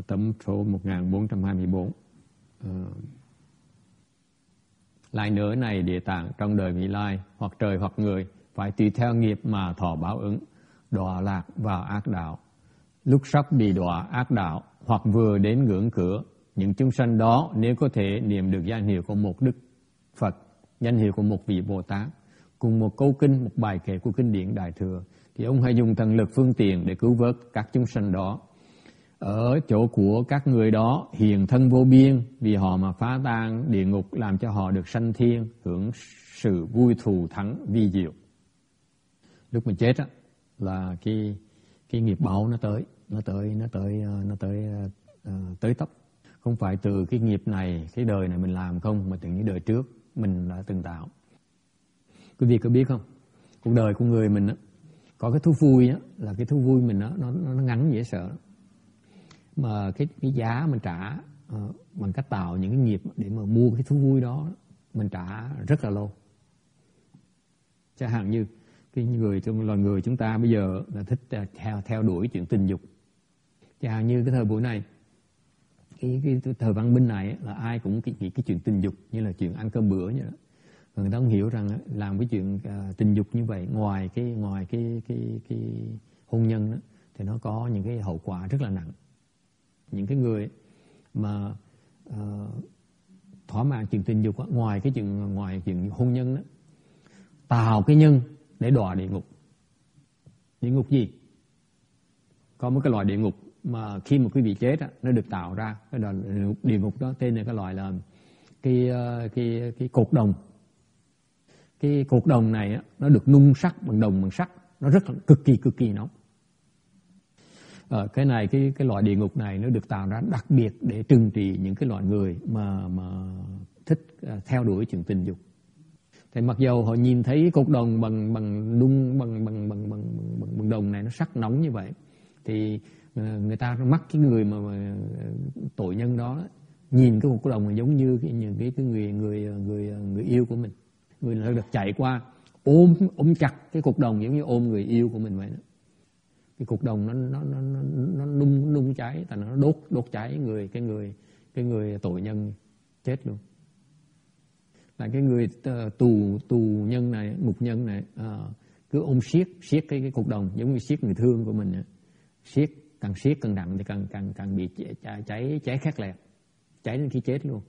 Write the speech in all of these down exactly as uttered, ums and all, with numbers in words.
tấm số một nghìn bốn trăm hai mươi bốn. Uh, lại nữa này Địa Tạng, trong đời vị lai, hoặc trời hoặc người, phải tùy theo nghiệp mà thọ báo ứng, đọa lạc vào ác đạo. Lúc sắp bị đọa ác đạo, hoặc vừa đến ngưỡng cửa, những chúng sanh đó nếu có thể niệm được danh hiệu của một Đức Phật, danh hiệu của một vị Bồ Tát, cùng một câu kinh, một bài kệ của kinh điển Đại Thừa, thì ông hãy dùng thần lực phương tiện để cứu vớt các chúng sanh đó. Ở chỗ của các người đó hiền thân vô biên, vì họ mà phá tan địa ngục, làm cho họ được sanh thiên, hưởng sự vui thù thắng vi diệu. Lúc mình chết á, là cái cái nghiệp báo nó tới, nó tới, nó tới, nó tới, uh, tới tấp. Không phải từ cái nghiệp này, cái đời này mình làm không, mà từ những đời trước mình đã từng tạo. Quý vị có biết không? Cuộc đời của người mình á, có cái thú vui á, là cái thú vui mình á, nó, nó, nó ngắn dễ sợ. Mà cái, cái giá mình trả uh, bằng cách tạo những cái nghiệp để mà mua cái thú vui đó, mình trả rất là lâu. Chẳng hạn như cái người trong loài người chúng ta bây giờ là thích uh, theo theo đuổi chuyện tình dục. Chẳng hạn như cái thời buổi này, cái, cái thời văn minh này là ai cũng nghĩ cái, cái chuyện tình dục như là chuyện ăn cơm bữa như đó. Người ta không hiểu rằng làm cái chuyện uh, tình dục như vậy, ngoài cái ngoài cái cái cái hôn nhân đó, thì nó có những cái hậu quả rất là nặng. Những cái người mà uh, thỏa mãn chuyện tình dục đó, ngoài cái chuyện ngoài chuyện hôn nhân đó, tạo cái nhân để đọa địa ngục. Địa ngục gì? Có một cái loại địa ngục mà khi mà quý vị chết á, nó được tạo ra, cái là địa ngục đó tên là cái loại là cái cái cái cột đồng. Cái cột đồng này á, nó được nung sắt bằng đồng bằng sắt, nó rất là cực kỳ cực kỳ nóng. Ờ, cái này cái cái loại địa ngục này nó được tạo ra đặc biệt để trừng trị những cái loại người mà mà thích uh, theo đuổi chuyện tình dục. Thì mặc dầu họ nhìn thấy cái cột đồng bằng bằng nung bằng bằng bằng bằng bằng, bằng đồng này nó sắc nóng như vậy, thì uh, người ta mắc cái người mà, mà tội nhân đó, nhìn cái cột đồng giống như cái những cái cái người người người người yêu của mình, người đã được chạy qua ôm ôm chặt cái cột đồng giống như ôm người yêu của mình vậy đó. Cái cục đồng nó nó nó nó, nó nung nung cháy, tại nó đốt đốt cháy người cái người cái người tội nhân chết luôn. Là cái người tù tù nhân này, ngục nhân này uh, cứ ôm siết siết cái cái cục đồng giống như siết người thương của mình, siết càng siết càng nặng thì càng càng càng bị cháy cháy cháy khét lẹt, cháy đến khi chết luôn.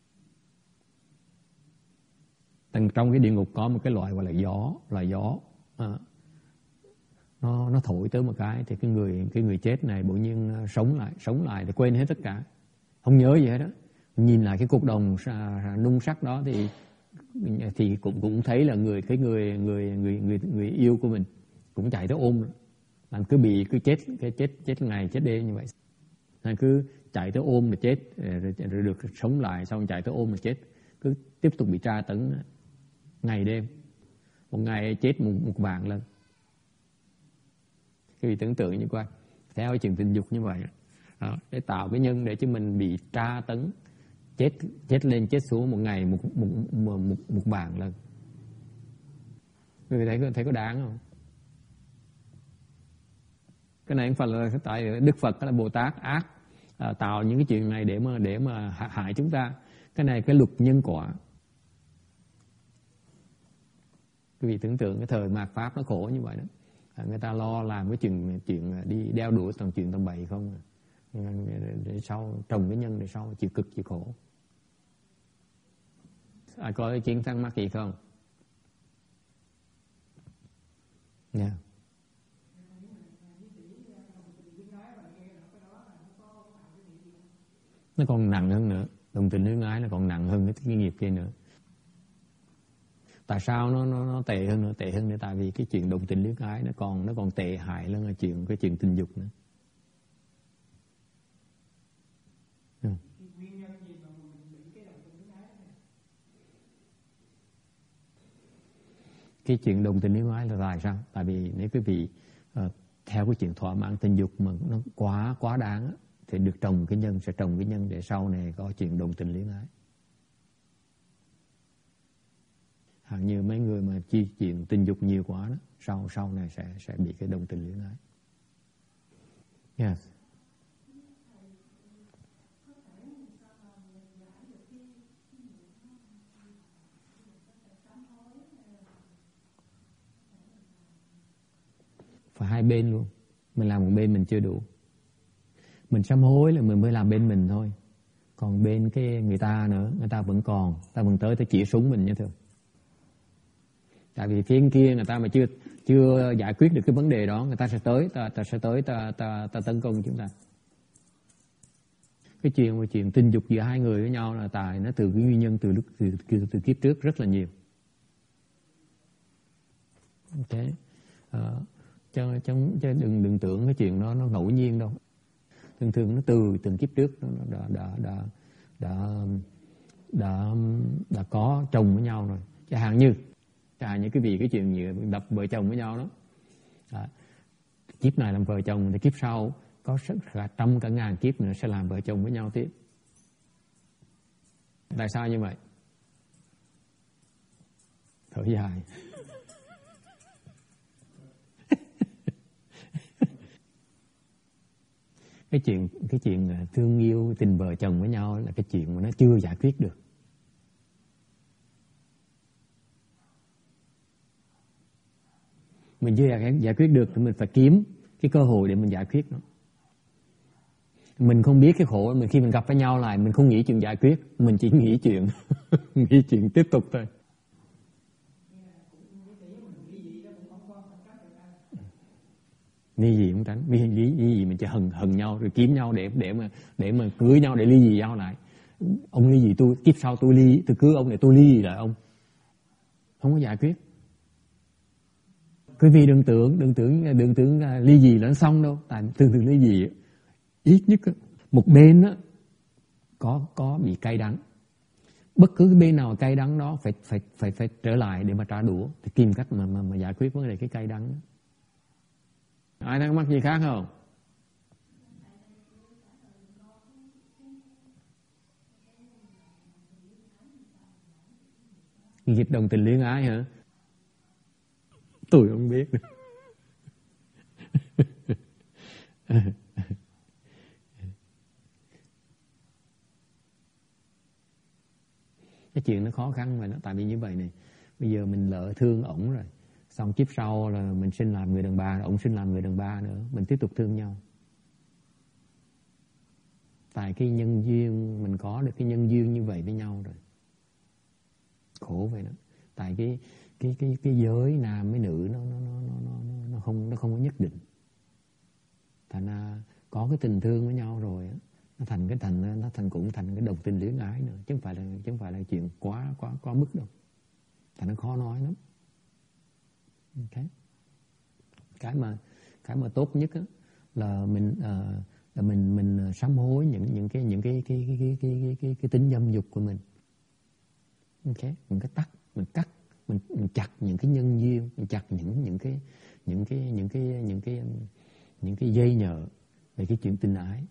Trong cái địa ngục có một cái loại gọi là gió, loại gió. Uh, nó nó thổi tới một cái thì cái người cái người chết này bỗng nhiên sống lại sống lại thì quên hết tất cả, không nhớ gì hết đó. Nhìn lại cái cục đồng nung sắt đó thì thì cũng cũng thấy là người cái người người người người người yêu của mình cũng chạy tới ôm, làm cứ bị cứ chết cái chết chết ngày chết đêm như vậy, nên cứ chạy tới ôm mà chết, rồi, rồi được sống lại xong chạy tới ôm mà chết, cứ tiếp tục bị tra tấn ngày đêm, một ngày chết một, một vạn lần. Quý vị tưởng tượng như coi, theo cái chuyện tình dục như vậy đó, để tạo cái nhân để cho mình bị tra tấn, chết chết lên chết xuống một ngày một một một một, một vạn lần. Quý vị thấy thấy có đáng không? Cái này không phải là tại Đức Phật hay là Bồ Tát ác à, tạo những cái chuyện này để mà để mà hại chúng ta. Cái này cái luật nhân quả. Quý vị tưởng tượng cái thời mạt Pháp nó khổ như vậy đó. Người ta lo làm cái chuyện chuyện đi đeo đuổi toàn chuyện tầm bậy không, để sau trồng cái nhân để sau chịu cực chịu khổ. Ai có ý kiến thắc mắc gì không? Nha. Yeah. Nó còn nặng hơn nữa, đồng tình luyến ái nó còn nặng hơn cái, cái nghiệp kia nữa. Tại sao nó nó nó tệ hơn nữa, tệ hơn nữa tại vì cái chuyện đồng tình luyến ái nó còn nó còn tệ hại hơn là chuyện cái chuyện tình dục nữa. Ừ. Cái chuyện đồng tình luyến ái là tại sao? Tại vì nếu quý vị uh, theo cái chuyện thỏa mãn tình dục mà nó quá quá đáng á, thì được trồng cái nhân, sẽ trồng cái nhân để sau này có chuyện đồng tình luyến ái. Hẳn như mấy người mà chi chuyện tình dục nhiều quá đó, sau sau này sẽ sẽ bị cái đồng tình luyến ái. Yes. phải hai bên luôn. Mình làm một bên mình chưa đủ. Mình sám hối là mình mới làm bên mình thôi. Còn bên cái người ta nữa, người ta vẫn còn, ta vẫn tới tới chỉ súng mình như thường. Tại vì phía kia người ta mà chưa chưa giải quyết được cái vấn đề đó, người ta sẽ tới, ta, ta sẽ tới, ta, ta, ta tấn công chúng ta. Cái chuyện mà chuyện tình dục giữa hai người với nhau là Tài nó từ cái nguyên nhân từ lúc từ, từ, từ kiếp trước rất là nhiều. Ok, à, cho, cho, cho đừng đừng tưởng cái chuyện đó nó ngẫu nhiên đâu. Thường thường nó từ từng kiếp trước nó đã đã đã đã đã, đã có chồng với nhau rồi. Chẳng hạn như chẳng hạn như cái vì cái chuyện như đập vợ chồng với nhau đó. À, kiếp này làm vợ chồng thì kiếp sau có cả trăm cả ngàn kiếp nữa sẽ làm vợ chồng với nhau tiếp. Tại sao như vậy? Thở dài. Cái chuyện cái chuyện thương yêu tình vợ chồng với nhau là cái chuyện mà nó chưa giải quyết được. Mình chưa giải quyết được thì mình phải kiếm cái cơ hội để mình giải quyết nó. Mình không biết cái khổ, mình khi mình gặp với nhau lại mình không nghĩ chuyện giải quyết, mình chỉ nghĩ chuyện nghĩ chuyện tiếp tục thôi. Ly gì cũng tránh, ly, ly, ly gì mình chỉ hận hận nhau rồi kiếm nhau để để mà để mà cưới nhau để ly gì nhau lại. Ông ly gì tôi, kiếp sau tôi ly, tôi cưới ông để tôi ly gì lại ông. Không có giải quyết. Quý vị đừng tưởng, đừng tưởng, đừng tưởng ly gì là nó xong đâu. Tại thường thường ly gì ít nhất một bên á có có bị cay đắng. Bất cứ cái bên nào cay đắng đó phải phải phải phải trở lại để mà trả đũa, thì tìm cách mà mà, mà giải quyết vấn đề cái cay đắng đó. Ai thắc mắc gì khác không? Nghiệp đồng tình luyến ái hả? Tôi không biết. Cái chuyện nó khó khăn mà nó tại vì như vậy này. Bây giờ mình lỡ thương ổng rồi, xong kiếp sau là mình sinh làm người đàn bà, ổng sinh làm người đàn bà nữa, mình tiếp tục thương nhau. Tại cái nhân duyên mình có được cái nhân duyên như vậy với nhau rồi. Khổ vậy đó. Tại cái cái cái cái giới nam với nữ nó nó nó nó nó nó không nó không có nhất định. Thành ra có cái tình thương với nhau rồi á, nó thành cái thành nó thành cũng thành cái đồng tình luyến ái nữa, chứ không phải là chứ không phải là chuyện quá quá quá mức đâu. Thành nó khó nói lắm. Okay. Cái mà cái mà tốt nhất á là mình uh, là mình mình sám hối những những cái những cái cái cái cái cái cái, cái, cái tính dâm dục của mình. Okay. Mình cái tắt, mình cắt, mình, mình chặt những cái nhân duyên, mình chặt những những cái những cái những cái những cái những cái dây nhợ về cái chuyện tình ái.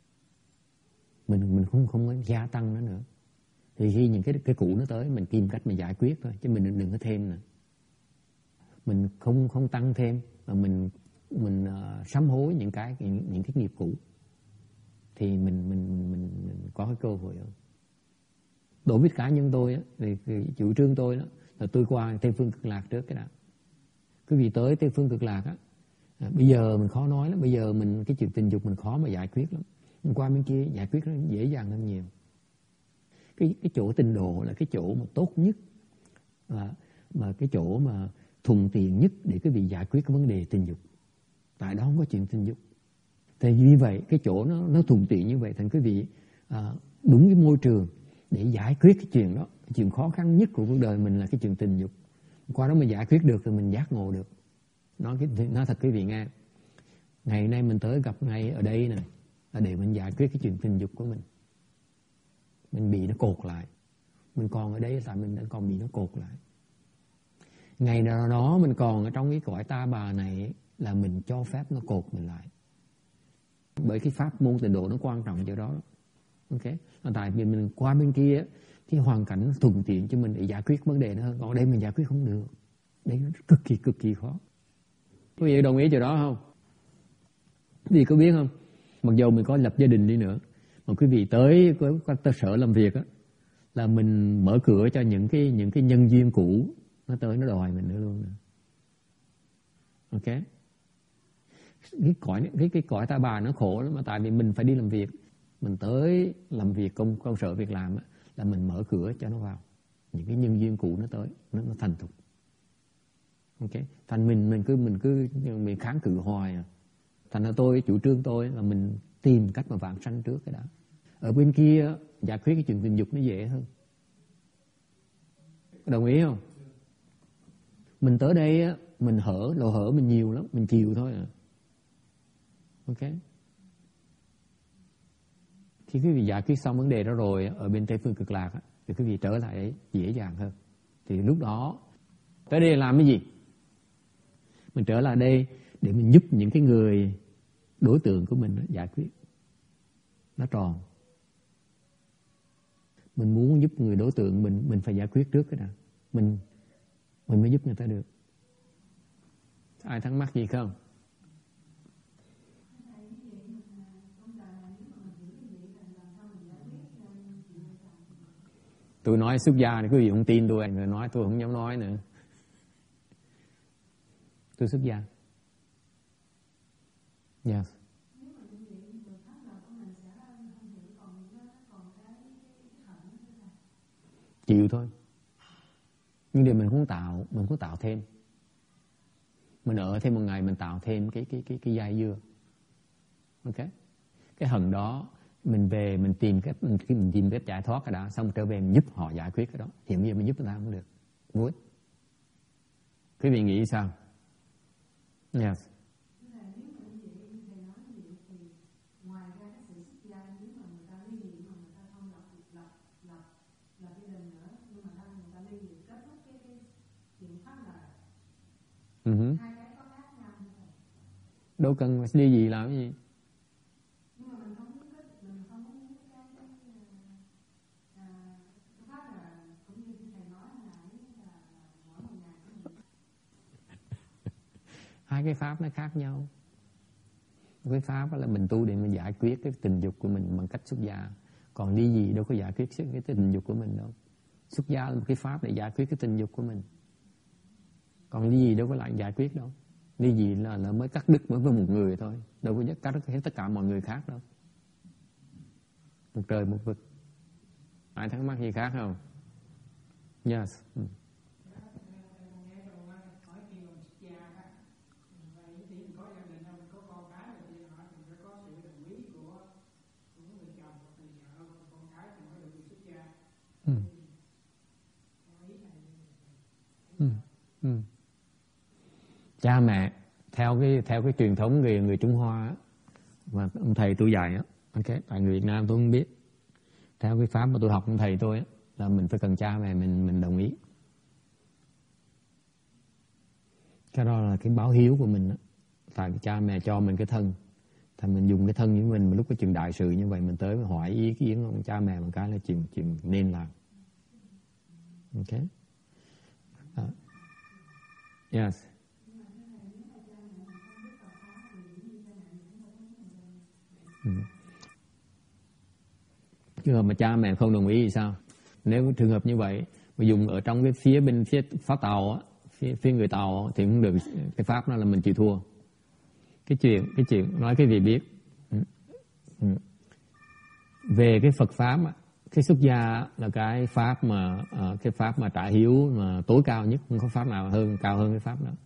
Mình mình không không có gia tăng nó nữa. Thì khi những cái cái cũ nó tới, mình tìm cách mình giải quyết thôi, chứ mình đừng, đừng có thêm nữa. Mình không không tăng thêm, mà mình mình uh, sám hối những cái những, những cái nghiệp cũ, thì mình mình mình, mình có cái cơ hội hơn. Đối với cá nhân tôi á, thì, thì chủ trương tôi đó là tôi qua Tây Phương Cực Lạc trước cái đã. Quý vị tới Tây Phương Cực Lạc á, à, bây giờ mình khó nói lắm, bây giờ mình cái chuyện tình dục mình khó mà giải quyết lắm. Mình qua bên kia giải quyết nó dễ dàng hơn nhiều. Cái cái chỗ tình độ là cái chỗ mà tốt nhất, và mà cái chỗ mà thuận tiện nhất để quý vị giải quyết cái vấn đề tình dục. Tại đó không có chuyện tình dục. Thì vì vậy cái chỗ nó nó thuận tiện như vậy, thành quý vị à, đúng cái môi trường để giải quyết cái chuyện đó. Cái chuyện khó khăn nhất của cuộc đời mình là cái chuyện tình dục. Qua đó mình giải quyết được thì mình giác ngộ được. Nói cái nói thật quý vị nghe, ngày nay mình tới gặp ngay ở đây này là để mình giải quyết cái chuyện tình dục của mình. Mình bị nó cột lại. Mình còn ở đây tại mình đã còn bị nó cột lại. Ngày nào đó mình còn ở trong cái cõi ta bà này là mình cho phép nó cột mình lại. Bởi cái pháp môn tịnh độ nó quan trọng chỗ đó. Ok. Tại vì mình qua bên kia cái hoàn cảnh thuận tiện cho mình để giải quyết vấn đề nó hơn. Còn ở đây mình giải quyết không được. Đấy nó cực kỳ cực kỳ khó. Quý vị đồng ý chỗ đó không? Quý vị có biết không? Mặc dù mình có lập gia đình đi nữa, mà quý vị tới cái cơ sở làm việc á, là mình mở cửa cho những cái những cái nhân duyên cũ nó tới nó đòi mình nữa luôn. Ok. cái cõi cái cái cõi ta bà nó khổ lắm, mà tại vì mình phải đi làm việc, mình tới làm việc công công sở việc làm á, là mình mở cửa cho nó vào, những cái nhân duyên cũ nó tới, nó, nó thành thục. Ok, thành mình mình cứ mình cứ mình kháng cự hoài à. Thành ra tôi chủ trương tôi là mình tìm cách mà vãng sanh trước cái đã. Ở bên kia giải quyết cái chuyện tình dục nó dễ hơn. Đồng ý không? Mình tới đây á, mình hở, lỗ hở mình nhiều lắm, mình chịu thôi à. Ok. Khi quý vị giải quyết xong vấn đề đó rồi ở bên Tây phương cực lạc á, thì quý vị trở lại đấy dễ dàng hơn. Thì lúc đó tới đây làm cái gì? Mình trở lại đây để mình giúp những cái người đối tượng của mình giải quyết. Nó tròn. Mình muốn giúp người đối tượng mình, mình phải giải quyết trước cái nào. Mình mình mới giúp người ta được. Ai thắc mắc gì không? Tôi nói xuất gia thì quý vị không tin tôi, người nói tôi không dám nói nữa. Tôi xuất gia. Yes. Chịu thôi. Nhưng điều mình không tạo, mình không tạo thêm. Mình ở thêm một ngày mình tạo thêm cái cái cái cái dây dưa. Ok. Cái hận đó mình về mình tìm cách mình, mình tìm cách giải thoát cái đó, xong trở về mình giúp họ giải quyết cái đó. Hiện giờ mình giúp người ta không được. Vui. Quý vị nghĩ sao? Yes. Uh-huh. Đâu cần đi gì làm cái gì. Hai cái pháp nó khác nhau. Cái pháp là mình tu để mình giải quyết cái tình dục của mình bằng cách xuất gia. Còn đi gì đâu có giải quyết cái tình dục của mình đâu. Xuất gia là một cái pháp để giải quyết cái tình dục của mình. Còn đi gì đâu có lại giải quyết đâu. Đi gì là, là mới cắt đứt với một người thôi. Đâu có cắt đứt hết tất cả mọi người khác đâu. Một trời một vực. Ai thắc mắc gì khác không? Yes. Ừ. Ừ. Ừ. Ừ. Cha mẹ theo cái theo cái truyền thống người người Trung Hoa á, mà ông thầy tôi dạy á, ok, tại người Việt Nam tôi không biết. Theo cái pháp mà tôi học ông thầy tôi á, là mình phải cần cha mẹ mình mình đồng ý. Cái đó là cái báo hiếu của mình á. Tại cha mẹ cho mình cái thân, thì mình dùng cái thân như mình mà lúc cái chuyện đại sự như vậy mình tới hỏi ý kiến của cha mẹ một cái là chuyện chuyện nên làm. Ok. Uh, yes. Ừ. Trường hợp mà cha mẹ không đồng ý thì sao? Nếu trường hợp như vậy mà dùng ở trong cái phía bên phía pháp Tàu á, phía, phía người Tàu á, thì cũng được. Cái pháp đó là mình chịu thua. Cái chuyện cái chuyện nói cái gì biết. Ừ. Ừ. Về cái Phật pháp á, cái xuất gia là cái pháp mà uh, cái pháp mà trả hiếu mà tối cao nhất, không có pháp nào hơn cao hơn cái pháp đó.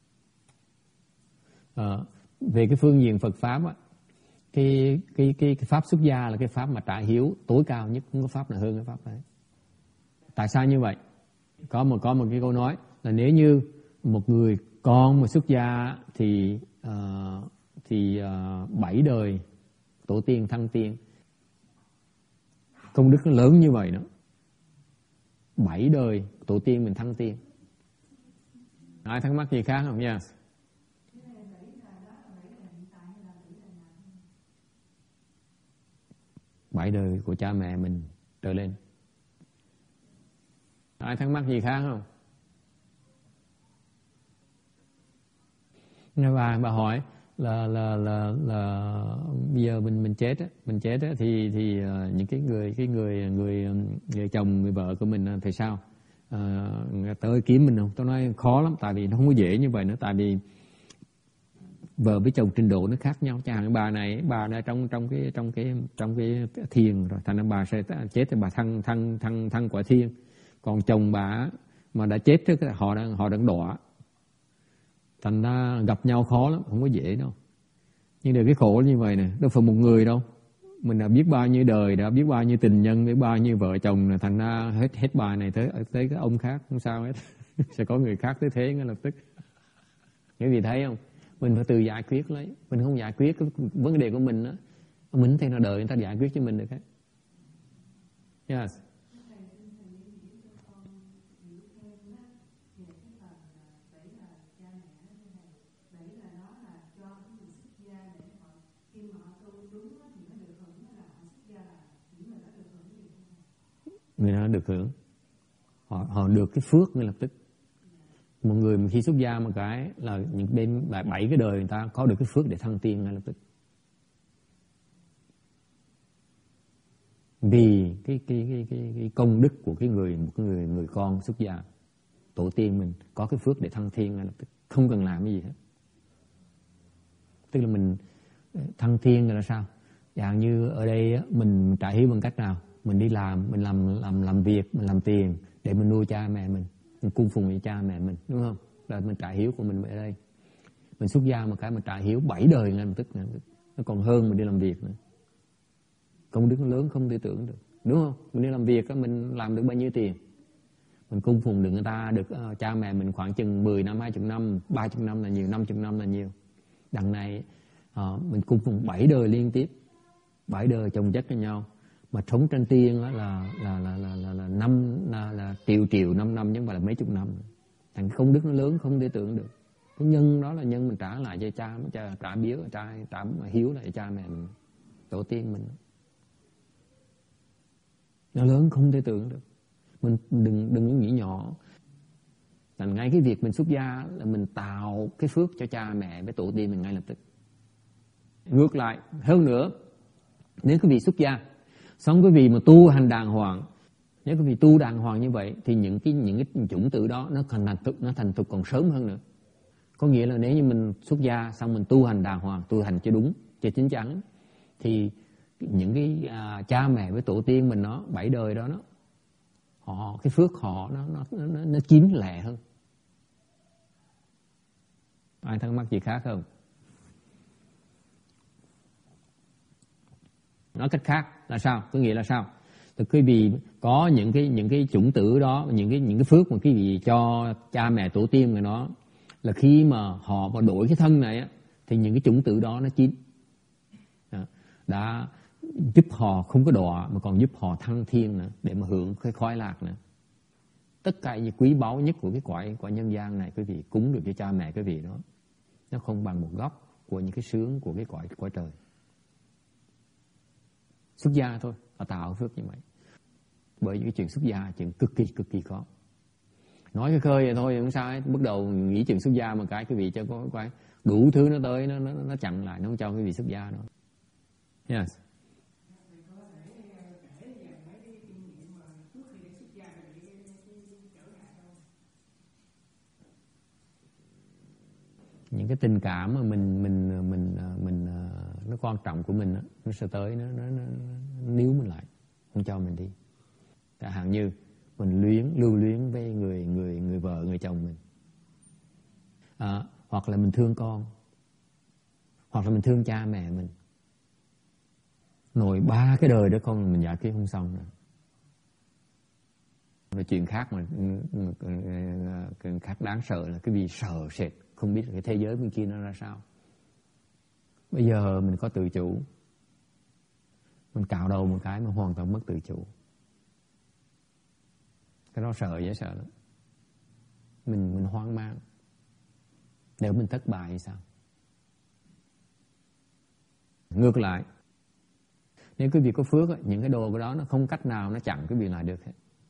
Uh, về cái phương diện Phật pháp á, cái cái cái cái pháp xuất gia là cái pháp mà trả hiếu tối cao nhất, không có pháp nào hơn cái pháp đấy. Tại sao như vậy? Có một có một cái câu nói là nếu như một người con mà xuất gia thì uh, thì uh, bảy đời tổ tiên thăng tiên. Công đức nó lớn như vậy đó. Bảy đời tổ tiên mình thăng tiên. Ai thắc mắc gì khác không nha? Bảy đời của cha mẹ mình trở lên. Ai thắc mắc gì khác không? Nghe bà bà hỏi là là là là bây giờ mình mình chết á, mình chết á thì thì uh, những cái người cái người người người chồng người vợ của mình thì sao? Uh, tới kiếm mình không? Tôi nói khó lắm, tại vì nó không có dễ như vậy nữa, tại vì Vợ với chồng trình độ nó khác nhau. Chẳng hạn bà này, bà này trong trong cái trong cái trong cái thiền rồi, thành ra bà sẽ chết thì bà thăng thăng thăng thăng quả thiên. Còn chồng bà mà đã chết trước họ đang họ đang đọa. Thành ra gặp nhau khó lắm, không có dễ đâu. Nhưng điều cái khổ như vậy nè, đâu phải một người đâu. Mình đã biết bao nhiêu đời, đã biết bao nhiêu tình nhân, biết bao nhiêu vợ chồng, là thành ra hết hết bà này tới tới cái ông khác không sao hết. Sẽ có người khác tới thế ngay lập tức. Cái gì thấy không? Mình phải tự giải quyết lấy. Mình không giải quyết cái vấn đề của mình á, mình thấy nó đợi người ta giải quyết cho mình được hết. Yes. Người đó được hưởng, họ họ được cái phước ngay lập tức. Một người khi xuất gia một cái là những bên lại bảy cái đời người ta có được cái phước để thăng tiên ngay lập tức. Vì cái cái cái cái, cái công đức của cái người một cái người người con xuất gia, tổ tiên mình có cái phước để thăng thiên ngay lập tức, không cần làm cái gì hết. Tức là mình thăng thiên là sao? Dạng như ở đây mình trả hiếu bằng cách nào? Mình đi làm, mình làm làm làm việc, mình làm tiền để mình nuôi cha mẹ mình, mình cung phụng với cha mẹ mình, đúng không? Là mình trả hiếu của mình ở đây. Mình xuất gia một cái mình trả hiếu bảy đời ngay lập tức, nó còn hơn mình đi làm việc nữa. Công đức lớn không thể tưởng được, đúng không? Mình đi làm việc mình làm được bao nhiêu tiền, mình cung phụng được người ta, được uh, cha mẹ mình khoảng chừng mười năm, hai mươi năm, ba mươi năm là nhiều, năm mươi năm là nhiều. Đằng này uh, mình cung phụng bảy đời liên tiếp, bảy đời chồng chất với nhau. Mà sống trên tiên là là là là là là, là năm là, là triệu triệu năm năm chứ không phải là mấy chục năm. Thành cái công đức nó lớn không thể tưởng được. Cái nhân đó là nhân mình trả lại cho cha, trả, trả biếu, trả trả hiếu lại cho cha mẹ mình, tổ tiên mình. Nó lớn không thể tưởng được. Mình đừng đừng nghĩ nhỏ. Thành ngay cái việc mình xuất gia là mình tạo cái phước cho cha mẹ với tổ tiên mình ngay lập tức. Ngược lại hơn nữa, nếu quý vị xuất gia xong quý vị mà tu hành đàng hoàng, nếu quý vị tu đàng hoàng như vậy thì những cái những cái chủng tử đó nó thành thành thực nó thành thực còn sớm hơn nữa. Có nghĩa là nếu như mình xuất gia xong mình tu hành đàng hoàng, tu hành cho đúng, cho chính chắn, thì những cái à, cha mẹ với tổ tiên mình nó bảy đời đó nó họ cái phước họ nó nó nó, nó chín lẹ hơn. Ai thắc mắc gì khác không? Nói cách khác là sao? Có nghĩa là sao? Thì quý vị có những cái những cái chủng tử đó, những cái những cái phước mà quý vị cho cha mẹ tổ tiên người nó, là khi mà họ mà đổi cái thân này á, thì những cái chủng tử đó nó chín, đã giúp họ không có đọa mà còn giúp họ thăng thiên nữa, để mà hưởng cái khoái lạc nữa. Tất cả những quý báu nhất của cái cõi cõi nhân gian này quý vị cúng được cho cha mẹ quý vị đó, nó không bằng một góc của những cái sướng của cái cõi cõi trời. Xuất gia thôi là tạo phước như vậy. Bởi những cái chuyện xuất gia chuyện cực kỳ cực kỳ khó. Nói cái khơi vậy thôi không sao hết. Bắt đầu nghĩ chuyện xuất gia một cái quý vị cho có cái đủ thứ nó tới nó nó nó chặn lại, nó không cho quý vị xuất gia nữa. Yes. Những cái tình cảm mà mình mình mình mình nó quan trọng của mình đó, nó sẽ tới nó nó, nó níu mình lại, không cho mình đi. Chẳng hạn như mình luyến lưu luyến với người người người vợ người chồng mình, à, hoặc là mình thương con, hoặc là mình thương cha mẹ mình. Nội ba cái đời đó con mình giải quyết không xong rồi. Rồi chuyện khác mà khác đáng sợ là cái vì sợ sệt, không biết cái thế giới bên kia nó ra sao. Bây giờ mình có tự chủ, mình cạo đầu một cái mà hoàn toàn mất tự chủ. Cái đó sợ dễ sợ lắm. Mình mình hoang mang. Nếu mình thất bại thì sao? Ngược lại, nếu quý vị có phước, những cái đồ của đó nó không cách nào nó chặn quý vị lại được hết.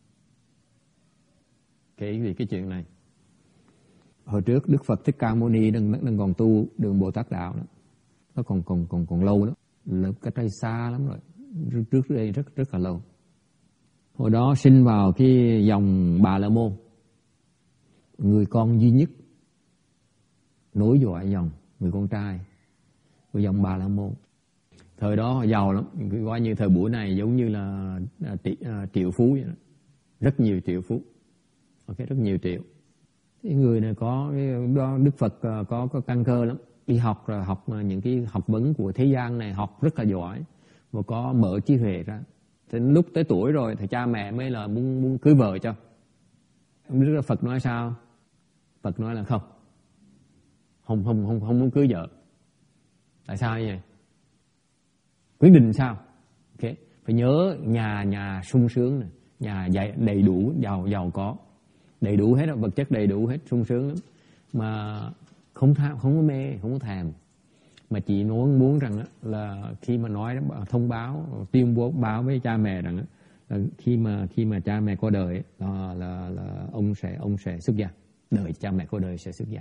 Kể vì cái chuyện này. Hồi trước Đức Phật Thích Ca Mâu Ni đang, đang còn tu đường Bồ Tát đạo đó. Nó còn còn còn còn lâu đó. Là cách đây xa lắm rồi. Trước đây rất rất là lâu. Hồi đó sinh vào cái dòng Bà La Môn. Người con duy nhất nối dõi dòng người con trai của dòng Bà La Môn. Thời đó họ giàu lắm, coi như thời buổi này giống như là tỷ, à, triệu phú vậy đó. Rất nhiều triệu phú, ok, rất nhiều triệu. Cái người này có đó, Đức Phật có có căn cơ lắm, đi học rồi học những cái học vấn của thế gian này, học rất là giỏi và có mở trí huệ ra. Thì lúc tới tuổi rồi thì cha mẹ mới là muốn muốn cưới vợ cho. Đức Phật nói sao? Phật nói là không, không không không không muốn cưới vợ. Tại sao như vậy? Quyết định sao? Ok, phải nhớ nhà nhà sung sướng này, nhà đầy đủ, giàu giàu có, đầy đủ hết, vật chất đầy đủ hết, sung sướng lắm, mà không tham, không có mê, không có thèm, mà chỉ muốn muốn rằng là khi mà nói thông báo, tuyên bố báo với cha mẹ rằng là khi mà khi mà cha mẹ qua đời là là, là ông sẽ ông sẽ xuất gia, đợi cha mẹ qua đời sẽ xuất gia.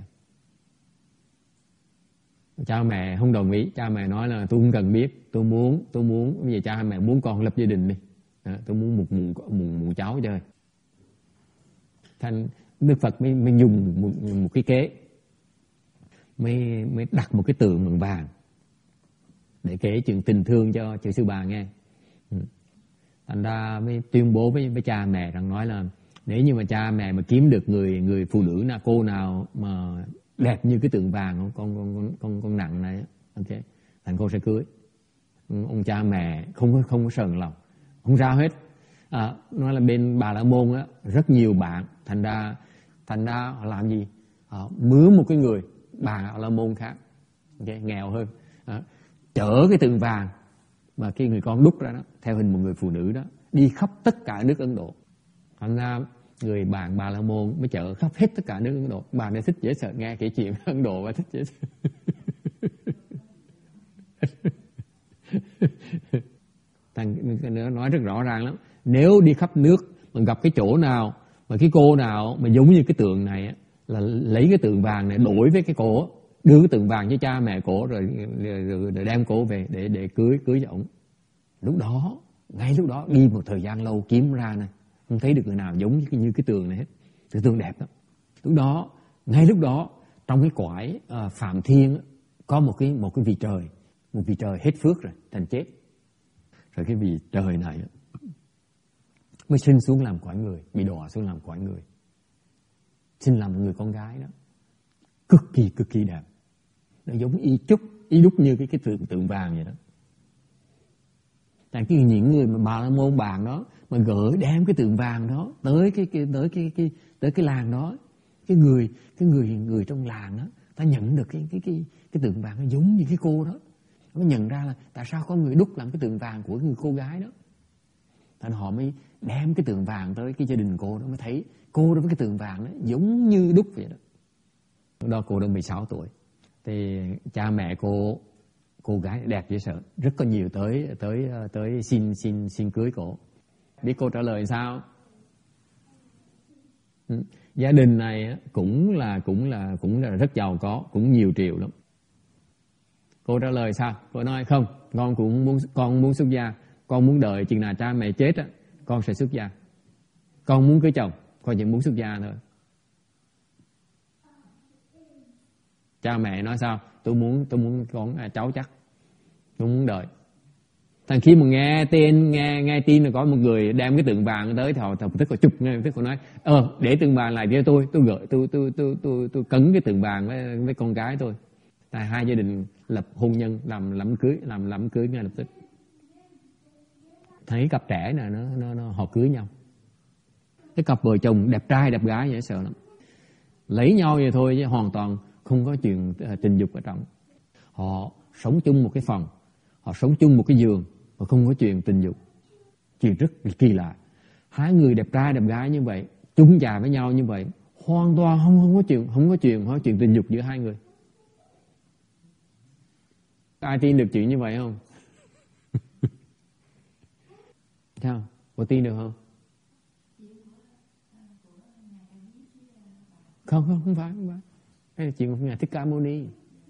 Cha mẹ không đồng ý, cha mẹ nói là tôi không cần biết, tôi muốn tôi muốn bây giờ cha mẹ muốn con lập gia đình đi, đó, tôi muốn một mụn mụn mụn cháu chơi. Thành Đức Phật mới, mới dùng một, một cái kế, mới mới đặt một cái tượng bằng vàng để kể chuyện tình thương cho cho sư bà nghe. Thành ra mới tuyên bố với với cha mẹ rằng nói là nếu như mà cha mẹ mà kiếm được người người phụ nữ nào, cô nào mà đẹp như cái tượng vàng con con con con con nặng này, ok, thành cô sẽ cưới. Ông cha mẹ không có không có sờn lòng, không sao hết. À, nói là bên Bà La Môn á rất nhiều bạn, thành ra thành ra họ làm gì? Họ mướn một cái người Bà La Môn khác, okay, nghèo hơn, à, chở cái tượng vàng mà cái người con đúc ra đó theo hình một người phụ nữ đó đi khắp tất cả nước Ấn Độ. Thành ra người bạn Bà La Môn mới chở khắp hết tất cả nước Ấn Độ. Bà này thích dễ sợ, nghe kể chuyện Ấn Độ và thích dễ sợ. Thằng nói rất rõ ràng lắm. Nếu đi khắp nước mà gặp cái chỗ nào mà cái cô nào mà giống như cái tượng này là lấy cái tượng vàng này đổi với cái cổ, đưa cái tượng vàng cho cha mẹ cổ rồi, rồi, rồi, rồi đem cổ về để để cưới cưới cho ổng. Lúc đó, ngay lúc đó đi một thời gian lâu kiếm ra này, không thấy được người nào giống như cái, như cái tường này hết. Cái tường đẹp lắm. Lúc đó, ngay lúc đó trong cái cõi uh, Phạm Thiên có một cái một cái vị trời, một vị trời hết phước rồi, thành chết. Rồi cái vị trời này mới sinh xuống làm cõi người, bị đọa xuống làm cõi người, sinh làm một người con gái đó, cực kỳ cực kỳ đẹp, nó giống y chúc y đúc như cái cái tượng tượng vàng vậy đó. Tại cái những người mà Bà La Môn bàn đó mà gửi đem cái tượng vàng đó tới cái, cái tới cái cái tới cái làng đó, cái người cái người người trong làng đó, ta nhận được cái cái cái cái tượng vàng nó giống như cái cô đó, nó nhận ra là tại sao có người đúc làm cái tượng vàng của người cô gái đó. Thành họ mới đem cái tượng vàng tới cái gia đình cô đó, mới thấy cô đó với cái tượng vàng đó giống như đúc vậy đó. Lúc đó cô đã mười sáu tuổi, thì cha mẹ cô cô gái đẹp dễ sợ, rất có nhiều tới tới tới xin xin xin cưới cổ. Biết cô trả lời sao? Ừ. Gia đình này cũng là cũng là cũng là rất giàu có, cũng nhiều triệu lắm. Cô trả lời sao? Cô nói không, con cũng muốn con muốn xuất gia, con muốn đợi chừng nào cha mẹ chết á, con sẽ xuất gia. Con muốn cưới chồng, con chỉ muốn xuất gia thôi. Cha mẹ nói sao? Tôi muốn tôi muốn con à, cháu chắc, tôi muốn đợi. Thằng khi mà nghe tên nghe nghe tin là có một người đem cái tượng vàng tới thì họ tức họ chụp ngay, tức họ nói ờ để tượng vàng lại cho tôi, tôi gửi tôi tôi tôi tôi tôi cấn cái tượng vàng với với con gái tôi. Tại hai gia đình lập hôn nhân, làm làm cưới làm làm cưới ngay lập tức. Thấy cặp trẻ này nó nó, nó họ cưới nhau. Cái cặp vợ chồng đẹp trai đẹp gái dễ sợ lắm. Lấy nhau vậy thôi chứ hoàn toàn không có chuyện tình dục ở trong. Họ sống chung một cái phòng, họ sống chung một cái giường và không có chuyện tình dục. Chuyện rất kỳ lạ. Hai người đẹp trai đẹp gái như vậy, chung nhà với nhau như vậy, hoàn toàn không không có chuyện không có chuyện không có chuyện tình dục giữa hai người. Ai tin được chuyện như vậy không? Sao? Có tin được không? Không không không phải không phải. Đây là chuyện của Ngài Thích Ca Mâu Ni.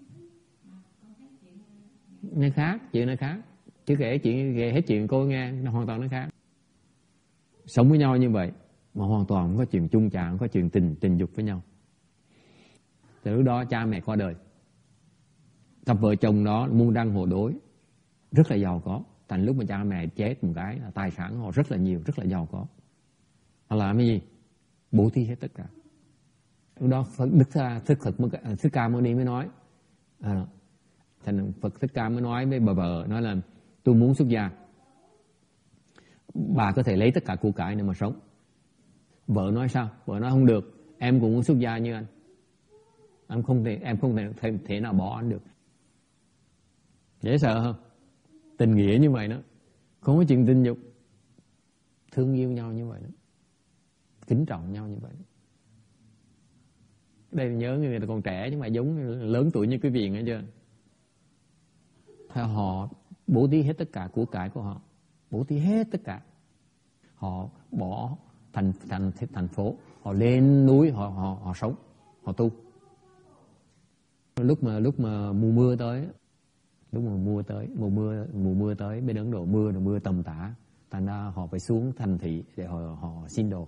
Nó khác, chuyện nó khác. Chứ kể chuyện kể hết chuyện cô nghe, nó hoàn toàn nó khác. Sống với nhau như vậy mà hoàn toàn không có chuyện chung chạm, không có chuyện tình tình dục với nhau. Từ lúc đó cha mẹ qua đời. cặp vợ chồng đó môn đăng hộ đối, rất là giàu có. Thành lúc mà cha mẹ chết một cái, tài sản họ rất là nhiều, rất là giàu có. Họ làm cái gì? Bố thí hết tất cả. Lúc đó Phật Đức Thích Phật Thích Ca Mâu Ni mới nói, à, thành Phật Thích Ca mới nói với bà vợ, nói là tôi muốn xuất gia, bà có thể lấy tất cả của cải để mà sống. Vợ nói sao? Vợ nói không được, em cũng muốn xuất gia như anh. Em không thể, em không thể, thể, thể nào bỏ anh được. Dễ sợ không? Tình nghĩa như vậy đó, không có chuyện tình dục, thương yêu nhau như vậy đó, kính trọng nhau như vậy đó. Đây nhớ người ta còn trẻ chứ mà giống lớn tuổi như quý vị nghe chưa? Họ bố thí hết tất cả của cải của họ, bố thí hết tất cả. Họ bỏ thành thành thành phố, họ lên núi, họ họ họ sống, họ tu. Lúc mà lúc mà mùa mưa tới, lúc mà mùa tới, mùa mưa mùa mưa tới bên Ấn Độ mưa là mưa tầm tã, thành ra họ phải xuống thành thị để họ họ xin đồ.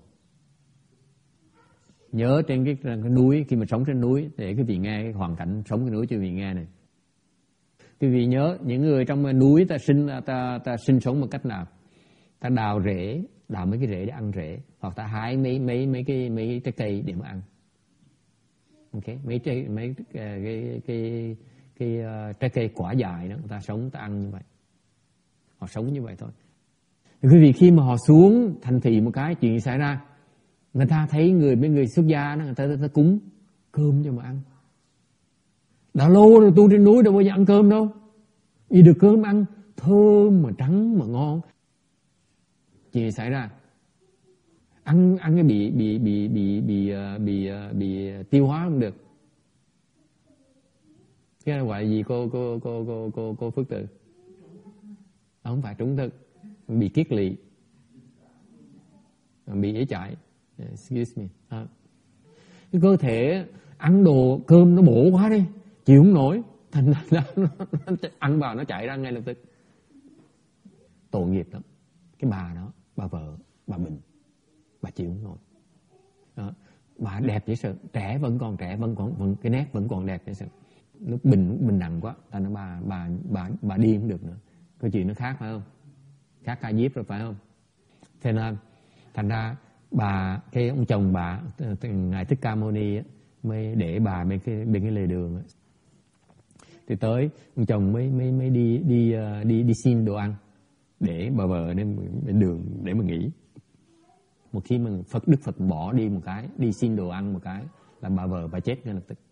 Nhớ trên cái, cái núi, khi mà sống trên núi, để quý vị nghe cái hoàn cảnh sống trên núi cho quý vị nghe này. Quý vị nhớ những người trong núi ta sinh ta ta sinh sống một cách nào? Ta đào rễ, đào mấy cái rễ để ăn rễ, hoặc ta hái mấy mấy mấy cái mấy cái trái cây để mà ăn. Ok, mấy trái mấy cái cái cái, cái uh, trái cây quả dài đó, người ta sống ta ăn như vậy. Họ sống như vậy thôi. Thì quý vị khi mà họ xuống thành thị một cái chuyện xảy ra, người ta thấy người mấy người xuất gia đó, người ta, người ta cúng cơm cho mà ăn. Đã lâu rồi tu trên núi đâu bao giờ ăn cơm đâu. Vì được cơm ăn thơm mà trắng mà ngon. Chuyện xảy ra, ăn ăn cái bị bị bị bị bị bị bị tiêu hóa không được. Cái này gọi là gì cô cô cô cô cô cô Phước Tử? À, không phải trúng thực, bị kiết lỵ, bị ế chạy. Excuse me. À. Cái cơ thể ăn đồ cơm nó bổ quá đi, chịu không nổi, thành ra nó, nó ăn vào nó chạy ra ngay lập tức. Tội nghiệp lắm. Cái bà đó, bà vợ, bà Bình, bà chịu không nổi. Đó. Bà đẹp dễ sợ, trẻ vẫn còn trẻ, vẫn còn vẫn cái nét vẫn còn đẹp dễ sợ. Lúc Bình Bình nặng quá, thành ra bà bà bà bà điên không được nữa. Câu chuyện nó khác phải không? Khác Ca Diếp rồi phải không? Thế nên thành ra bà, cái ông chồng bà, ngài Thích Ca Mâu Ni mới để bà bên cái bên cái lề đường. Thì tới ông chồng mới mới mới đi đi đi đi xin đồ ăn để bà vợ nên bên đường để mà nghỉ. Một khi mà Phật Đức Phật bỏ đi một cái, đi xin đồ ăn một cái là bà vợ bà chết ngay lập tức.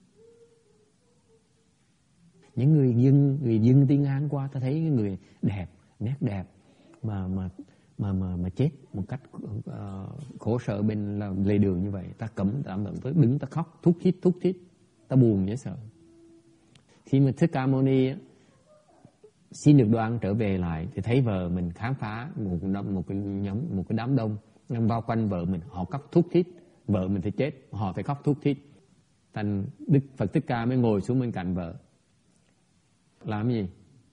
Những người dân người dân Tiên An qua, ta thấy cái người đẹp, nét đẹp mà mà mà mà mà chết một cách uh, khổ sở bên là lề đường như vậy, ta cấm ta ẩm tới đứng ta khóc thút thít thút thít, ta buồn dễ sợ. Khi mà Thích Ca Mâu Ni xin được đồ ăn trở về lại thì thấy vợ mình khám phá một một cái nhóm một cái đám đông đang bao quanh vợ mình, họ khóc thút thít, vợ mình thì chết, họ phải khóc thút thít. Thành Đức Phật Thích Ca mới ngồi xuống bên cạnh vợ. Làm gì?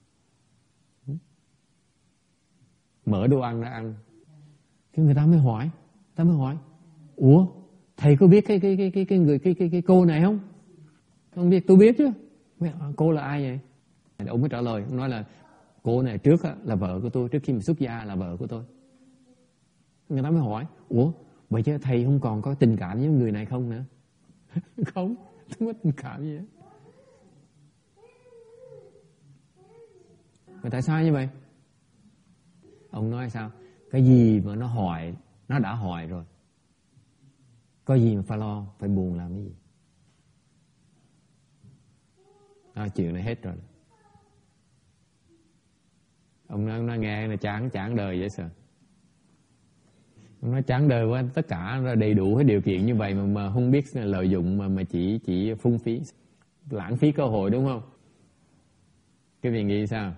Mở đồ ăn ra ăn. Cái người ta mới hỏi, ta mới hỏi, ủa, thầy có biết cái cái cái cái cái người cái cái cái cô này không? Không biết, tôi biết chứ. Cô là ai vậy? Ông mới trả lời, ông nói là cô này trước là vợ của tôi, trước khi mà xuất gia là vợ của tôi. Người ta mới hỏi, ủa, vậy chứ thầy không còn có tình cảm với người này không nữa? Không, không có tình cảm gì hết. Mà tại sao như vậy? Ông nói sao? Cái gì mà nó hỏi, nó đã hỏi rồi. Có gì mà phải lo, phải buồn làm cái gì? À, chuyện này hết rồi. Ông nói, ông nói nghe là chán, chán đời dễ sợ. Ông nói chán đời quá, tất cả đầy đủ cái điều kiện như vậy mà, mà không biết lợi dụng mà, mà chỉ chỉ phung phí, lãng phí cơ hội đúng không? Cái vị nghĩ sao?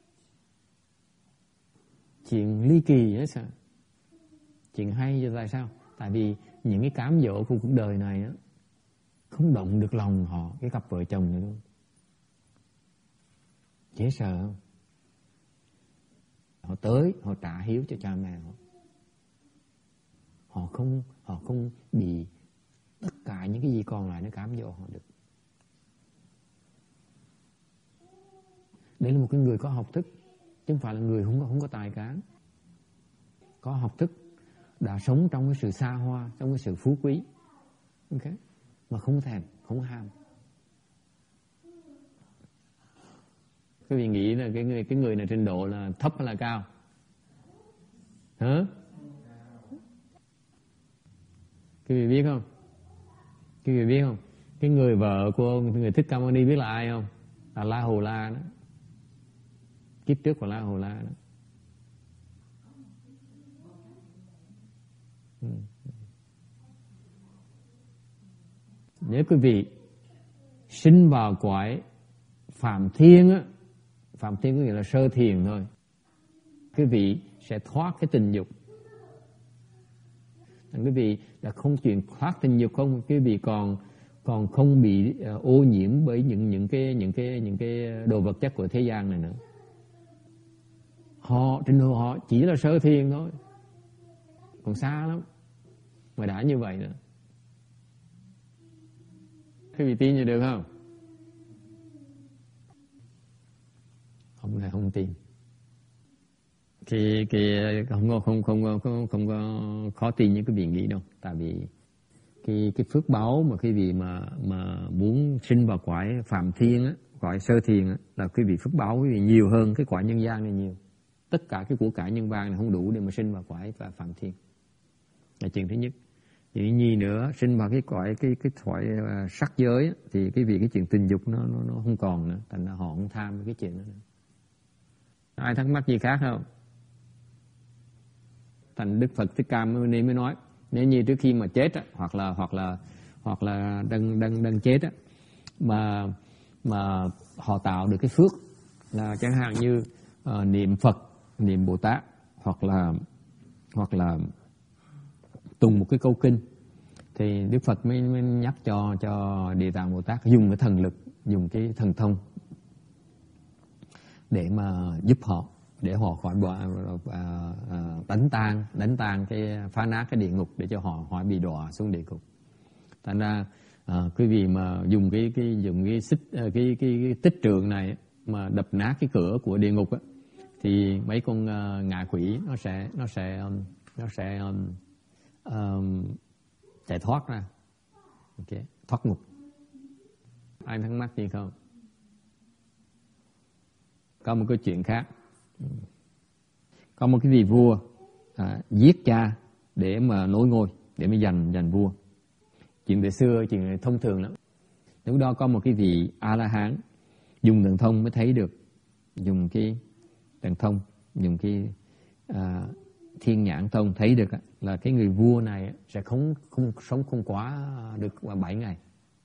Chuyện ly kỳ vậy sao? Chuyện hay cho tại sao? Tại vì những cái cám dỗ của cuộc đời này đó, không động được lòng họ, cái cặp vợ chồng này luôn. Dễ sợ không? Họ tới, họ trả hiếu cho cha mẹ họ. Họ không, họ không bị tất cả những cái gì còn lại nó cám dỗ họ được. Đấy là một cái người có học thức, chứ không phải là người không có, không có tài cán. Có học thức, đã sống trong cái sự xa hoa, trong cái sự phú quý, okay. Mà không thèm, không ham. Quý vị nghĩ là cái người, cái người này trình độ là thấp hay là cao? Hả? Quý vị biết không? Quý vị biết không? Cái người vợ của người Thích Ca Mâu Ni biết là ai không? Là La Hầu La đó. Kiếp trước của La Hầu La đó. Ừ. Nếu quý vị sinh vào cõi Phạm Thiên á, Phạm Thiên có nghĩa là sơ thiền thôi, quý vị sẽ thoát cái tình dục. Quý vị đã không chuyện thoát tình dục không, quý vị còn còn không bị uh, ô nhiễm bởi những những cái những cái những cái đồ vật chất của thế gian này nữa. Họ trình độ họ chỉ là sơ thiền thôi, còn xa lắm mà đã như vậy nữa. Quý vị tin như được không? Không là không tin. Thì cái không có không không không không có khó tin như quý vị nghĩ đâu, tại vì cái cái phước báo mà quý vị mà mà muốn sinh vào cõi Phạm Thiên á, cõi sơ thiền á, là quý vị phước báo quý vị nhiều hơn cái cõi nhân gian này nhiều. Tất cả cái của cải nhân gian này không đủ để mà sinh vào cõi và Phạm Thiên. Là chuyện thứ nhất. Chuyện nhi nữa, sinh vào cái cõi cái cái cõi uh, sắc giới á, thì cái việc cái chuyện tình dục nó nó nó không còn nữa, thành ra họ không tham cái chuyện đó nữa. Ai thắc mắc gì khác không? Thành Đức Phật Thích Ca Mâu Ni mới nói, nếu như trước khi mà chết á, hoặc là hoặc là hoặc là đang đang đang chết á, mà mà họ tạo được cái phước là chẳng hạn như uh, niệm Phật, niệm Bồ Tát, hoặc là hoặc là tùng một cái câu kinh, thì Đức Phật mới, mới nhắc cho cho Địa Tạng Bồ Tát dùng cái thần lực, dùng cái thần thông để mà giúp họ, để họ khỏi bỏ à, à, đánh tan đánh tan cái phá nát cái địa ngục, để cho họ khỏi bị đọa xuống địa ngục. Thành ra à, quý vị mà dùng cái cái dùng cái xích cái cái, cái, cái tích trượng này mà đập nát cái cửa của địa ngục á, thì mấy con uh, ngạ quỷ nó sẽ nó sẽ um, nó sẽ um, um, chạy thoát ra, okay. Thoát ngục. Ai thắc mắc gì không? Có một cái chuyện khác. Có một cái vị vua à, giết cha để mà nối ngôi, để mà giành giành vua. Chuyện từ xưa, chuyện này thông thường lắm. Lúc đó có một cái vị A-la-hán dùng thần thông mới thấy được, dùng cái thần thông, dùng cái à, thiên nhãn thông thấy được là cái người vua này sẽ không không sống không quá được bảy ngày.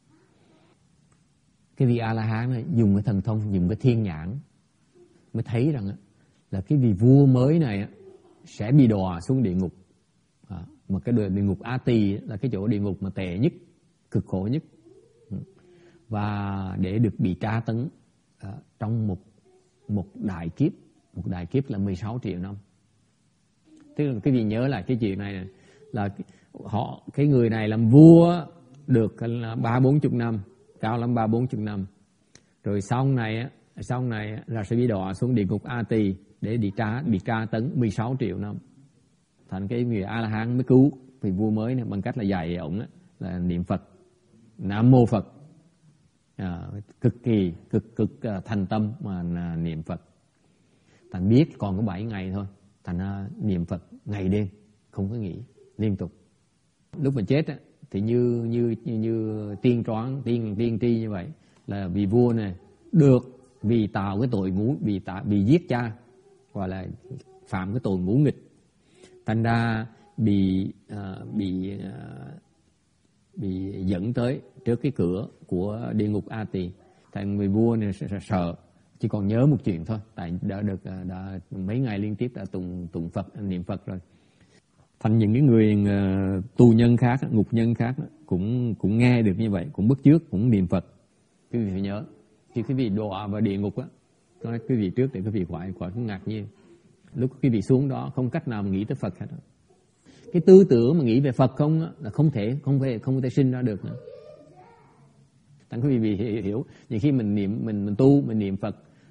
Cái vị A-la-hán này dùng cái thần thông, dùng cái thiên nhãn mới thấy rằng là cái vị vua mới này sẽ bị đọa xuống địa ngục. À, mà cái địa ngục A Tỳ là cái chỗ địa ngục mà tệ nhất, cực khổ nhất. Và để được bị tra tấn à, trong một một đại kiếp, một đại kiếp là mười sáu triệu năm. Tức là cái vị nhớ lại cái chuyện này, này là họ cái người này làm vua được ba bốn chục năm, cao lắm ba bốn chục năm. Rồi sau này sau này là sẽ bị đọa xuống địa ngục A Tỳ để bị tra bị tra tấn mười sáu triệu năm. Thành cái người A La Hán mới cứu vị vua mới này bằng cách là dạy ổng là niệm Phật, Nam Mô Phật, à, cực kỳ cực cực thành tâm mà niệm Phật. Thành biết còn có bảy ngày thôi, thành niệm Phật ngày đêm không có nghỉ, liên tục. Lúc mà chết á, thì như như như, như tiên đoán tiên tiên tri như vậy, là vị vua này được vì tạo cái tội ngũ, bị tạo bị giết cha, gọi là phạm cái tội ngũ nghịch, thành ra bị uh, bị uh, bị dẫn tới trước cái cửa của địa ngục A Tỳ. Thành người vua này sợ, chỉ còn nhớ một chuyện thôi, tại đã được đã mấy ngày liên tiếp đã tụng tụng Phật, niệm Phật rồi. Thành những cái người uh, tù nhân khác, ngục nhân khác cũng cũng nghe được như vậy, cũng bước trước cũng niệm Phật. Quý vị phải nhớ, khi quý vị đọa vào địa ngục á, nói quý vị trước để quý vị khỏi khỏi cũng ngạc nhiên. Lúc quý vị xuống đó không cách nào mà nghĩ tới Phật hết. Cái tư tưởng mà nghĩ về Phật không á, là không thể không thể không thể sinh ra được nữa. Thành quý vị hiểu, nhiều khi mình niệm mình mình tu mình niệm Phật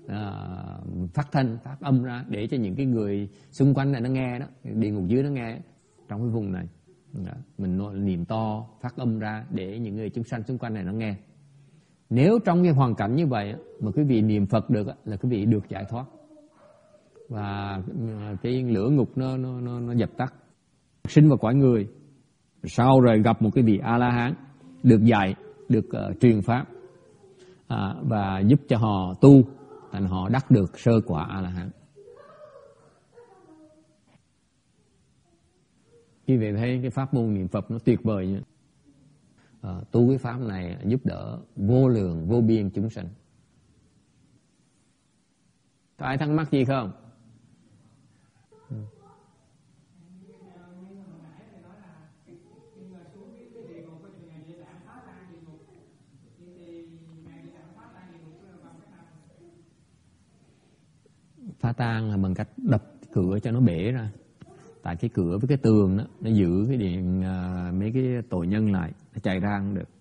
à, phát thanh, phát âm ra để cho những cái người xung quanh này nó nghe đó, địa ngục dưới nó nghe trong cái vùng này. Đó. Mình niệm to, phát âm ra để những người chúng sanh xung quanh này nó nghe. Nếu trong cái hoàn cảnh như vậy mà quý vị niệm Phật được là quý vị được giải thoát và cái lửa ngục nó nó nó, nó dập tắt, sinh vào cõi người. Sau rồi gặp một cái vị A La Hán được dạy, được uh, truyền pháp à, và giúp cho họ tu, thành họ đắc được sơ quả A La Hán. Quý vị thấy cái pháp môn niệm Phật nó tuyệt vời nhé. À, tu cái pháp này giúp đỡ vô lượng vô biên chúng sanh. Có ai thắc mắc gì không? Phá tan là bằng cách đập cửa cho nó bể ra. Tại cái cửa với cái tường đó nó giữ cái điện uh, mấy cái tội nhân lại, nó chạy ra không được.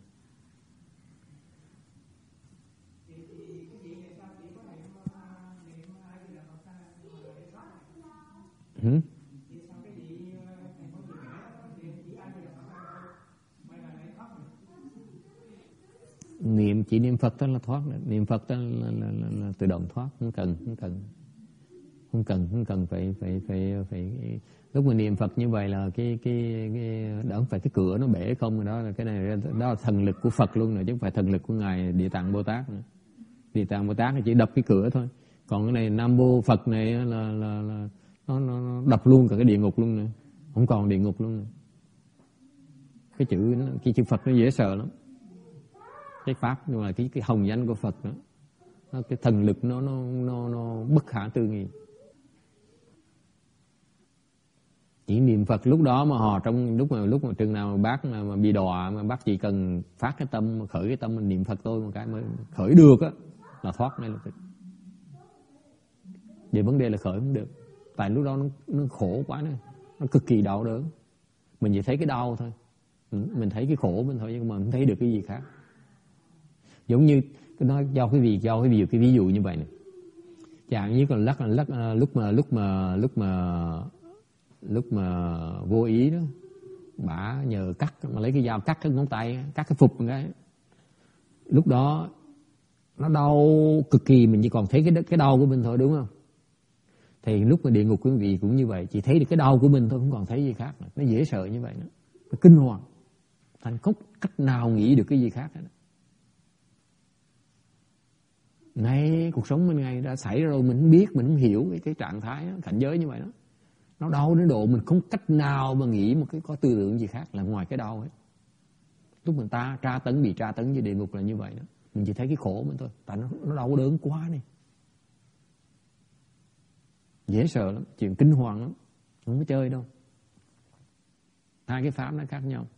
Hmm? Niệm chỉ niệm Phật đó là thoát, niệm Phật đó là, là, là, là tự động thoát, không cần không cần không cần không cần phải phải phải phải lúc mà niệm Phật như vậy là cái cái cái đó không phải cái cửa nó bể không, đó là cái này đó là thần lực của Phật luôn rồi, chứ không phải thần lực của ngài Địa Tạng Bồ Tát nữa. Địa Tạng Bồ Tát chỉ đập cái cửa thôi, còn cái này Nam Mô Phật này là là, là nó, nó nó đập luôn cả cái địa ngục luôn nữa, không còn địa ngục luôn nữa. Cái chữ nó, cái chữ Phật nó dễ sợ lắm, cái pháp nhưng mà cái cái hồng danh của Phật đó, nó, cái thần lực nó nó nó nó bất khả tư nghị. Chỉ niệm Phật lúc đó mà họ trong lúc mà lúc mà chừng nào mà bác mà, mà bị đọa mà bác chỉ cần phát cái tâm, khởi cái tâm mình niệm Phật tôi một cái mới khởi được á là thoát ngay lập tức. Vậy vấn đề là khởi không được, tại lúc đó nó, nó khổ quá nữa, nó cực kỳ đau đớn. Mình chỉ thấy cái đau thôi, mình thấy cái khổ mình thôi nhưng mà không thấy được cái gì khác. Giống như nó do cái gì do cái ví dụ cái ví dụ như vậy này, chẳng như còn lắc là lắc lúc mà lúc mà lúc mà lúc mà vô ý đó, bả nhờ cắt mà lấy cái dao cắt cái ngón tay, cắt cái phục một cái, lúc đó nó đau cực kỳ, mình chỉ còn thấy cái cái đau của mình thôi, đúng không? Thì lúc mà địa ngục quý vị cũng như vậy, chỉ thấy được cái đau của mình thôi, không còn thấy gì khác nữa. Nó dễ sợ như vậy nữa, nó kinh hoàng, thành không cách nào nghĩ được cái gì khác nữa. Nay cuộc sống mình ngày đã xảy ra rồi, mình không biết, mình không hiểu cái, cái trạng thái đó, cảnh giới như vậy đó. Nó đau đến độ mình không cách nào mà nghĩ một cái có tư tưởng gì khác là ngoài cái đau ấy. Lúc mình ta tra tấn, bị tra tấn như địa ngục là như vậy đó. Mình chỉ thấy cái khổ mình thôi, tại nó, nó đau đớn quá này. Dễ sợ lắm, chuyện kinh hoàng lắm, không có chơi đâu. Hai cái pháp nó khác nhau.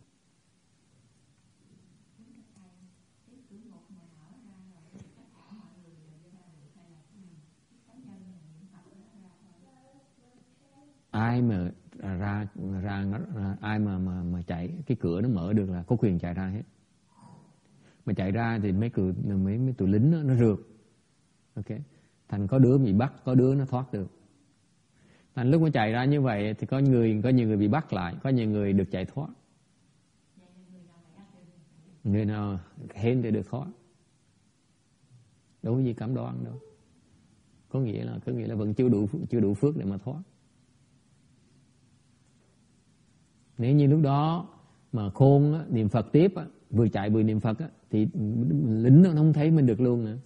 Ai mà ra ra, ra, ra ai mà mà mà chạy cái cửa nó mở được là có quyền chạy ra hết. Mà chạy ra thì mấy cửa mấy mấy tụi lính đó, nó rượt. Ok. Thành có đứa bị bắt, có đứa nó thoát được. Thành lúc mà chạy ra như vậy thì có người có nhiều người bị bắt lại, có nhiều người được chạy thoát. Người nào hên thì được thoát. Đâu có gì cấm đoan đâu. Có nghĩa là có nghĩa là vẫn chưa đủ chưa đủ phước để mà thoát. Nếu như lúc đó mà khôn á, niệm Phật tiếp á, vừa chạy vừa niệm Phật á, thì lính nó không thấy mình được luôn nữa.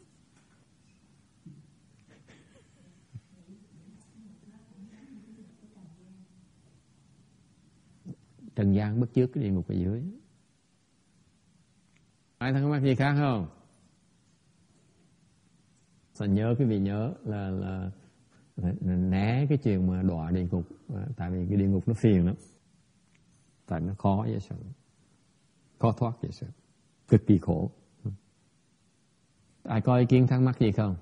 Trần gian bất chước cái địa ngục ở dưới. Ai thắc mắc gì khác không? Sao nhớ cái vị nhớ là là né cái chuyện mà đọa địa ngục, tại vì cái địa ngục nó phiền lắm. Tại nó khó dễ sợ, khó thoát dễ sợ, cực kỳ khổ. Ai có ý kiến thắc mắc gì không?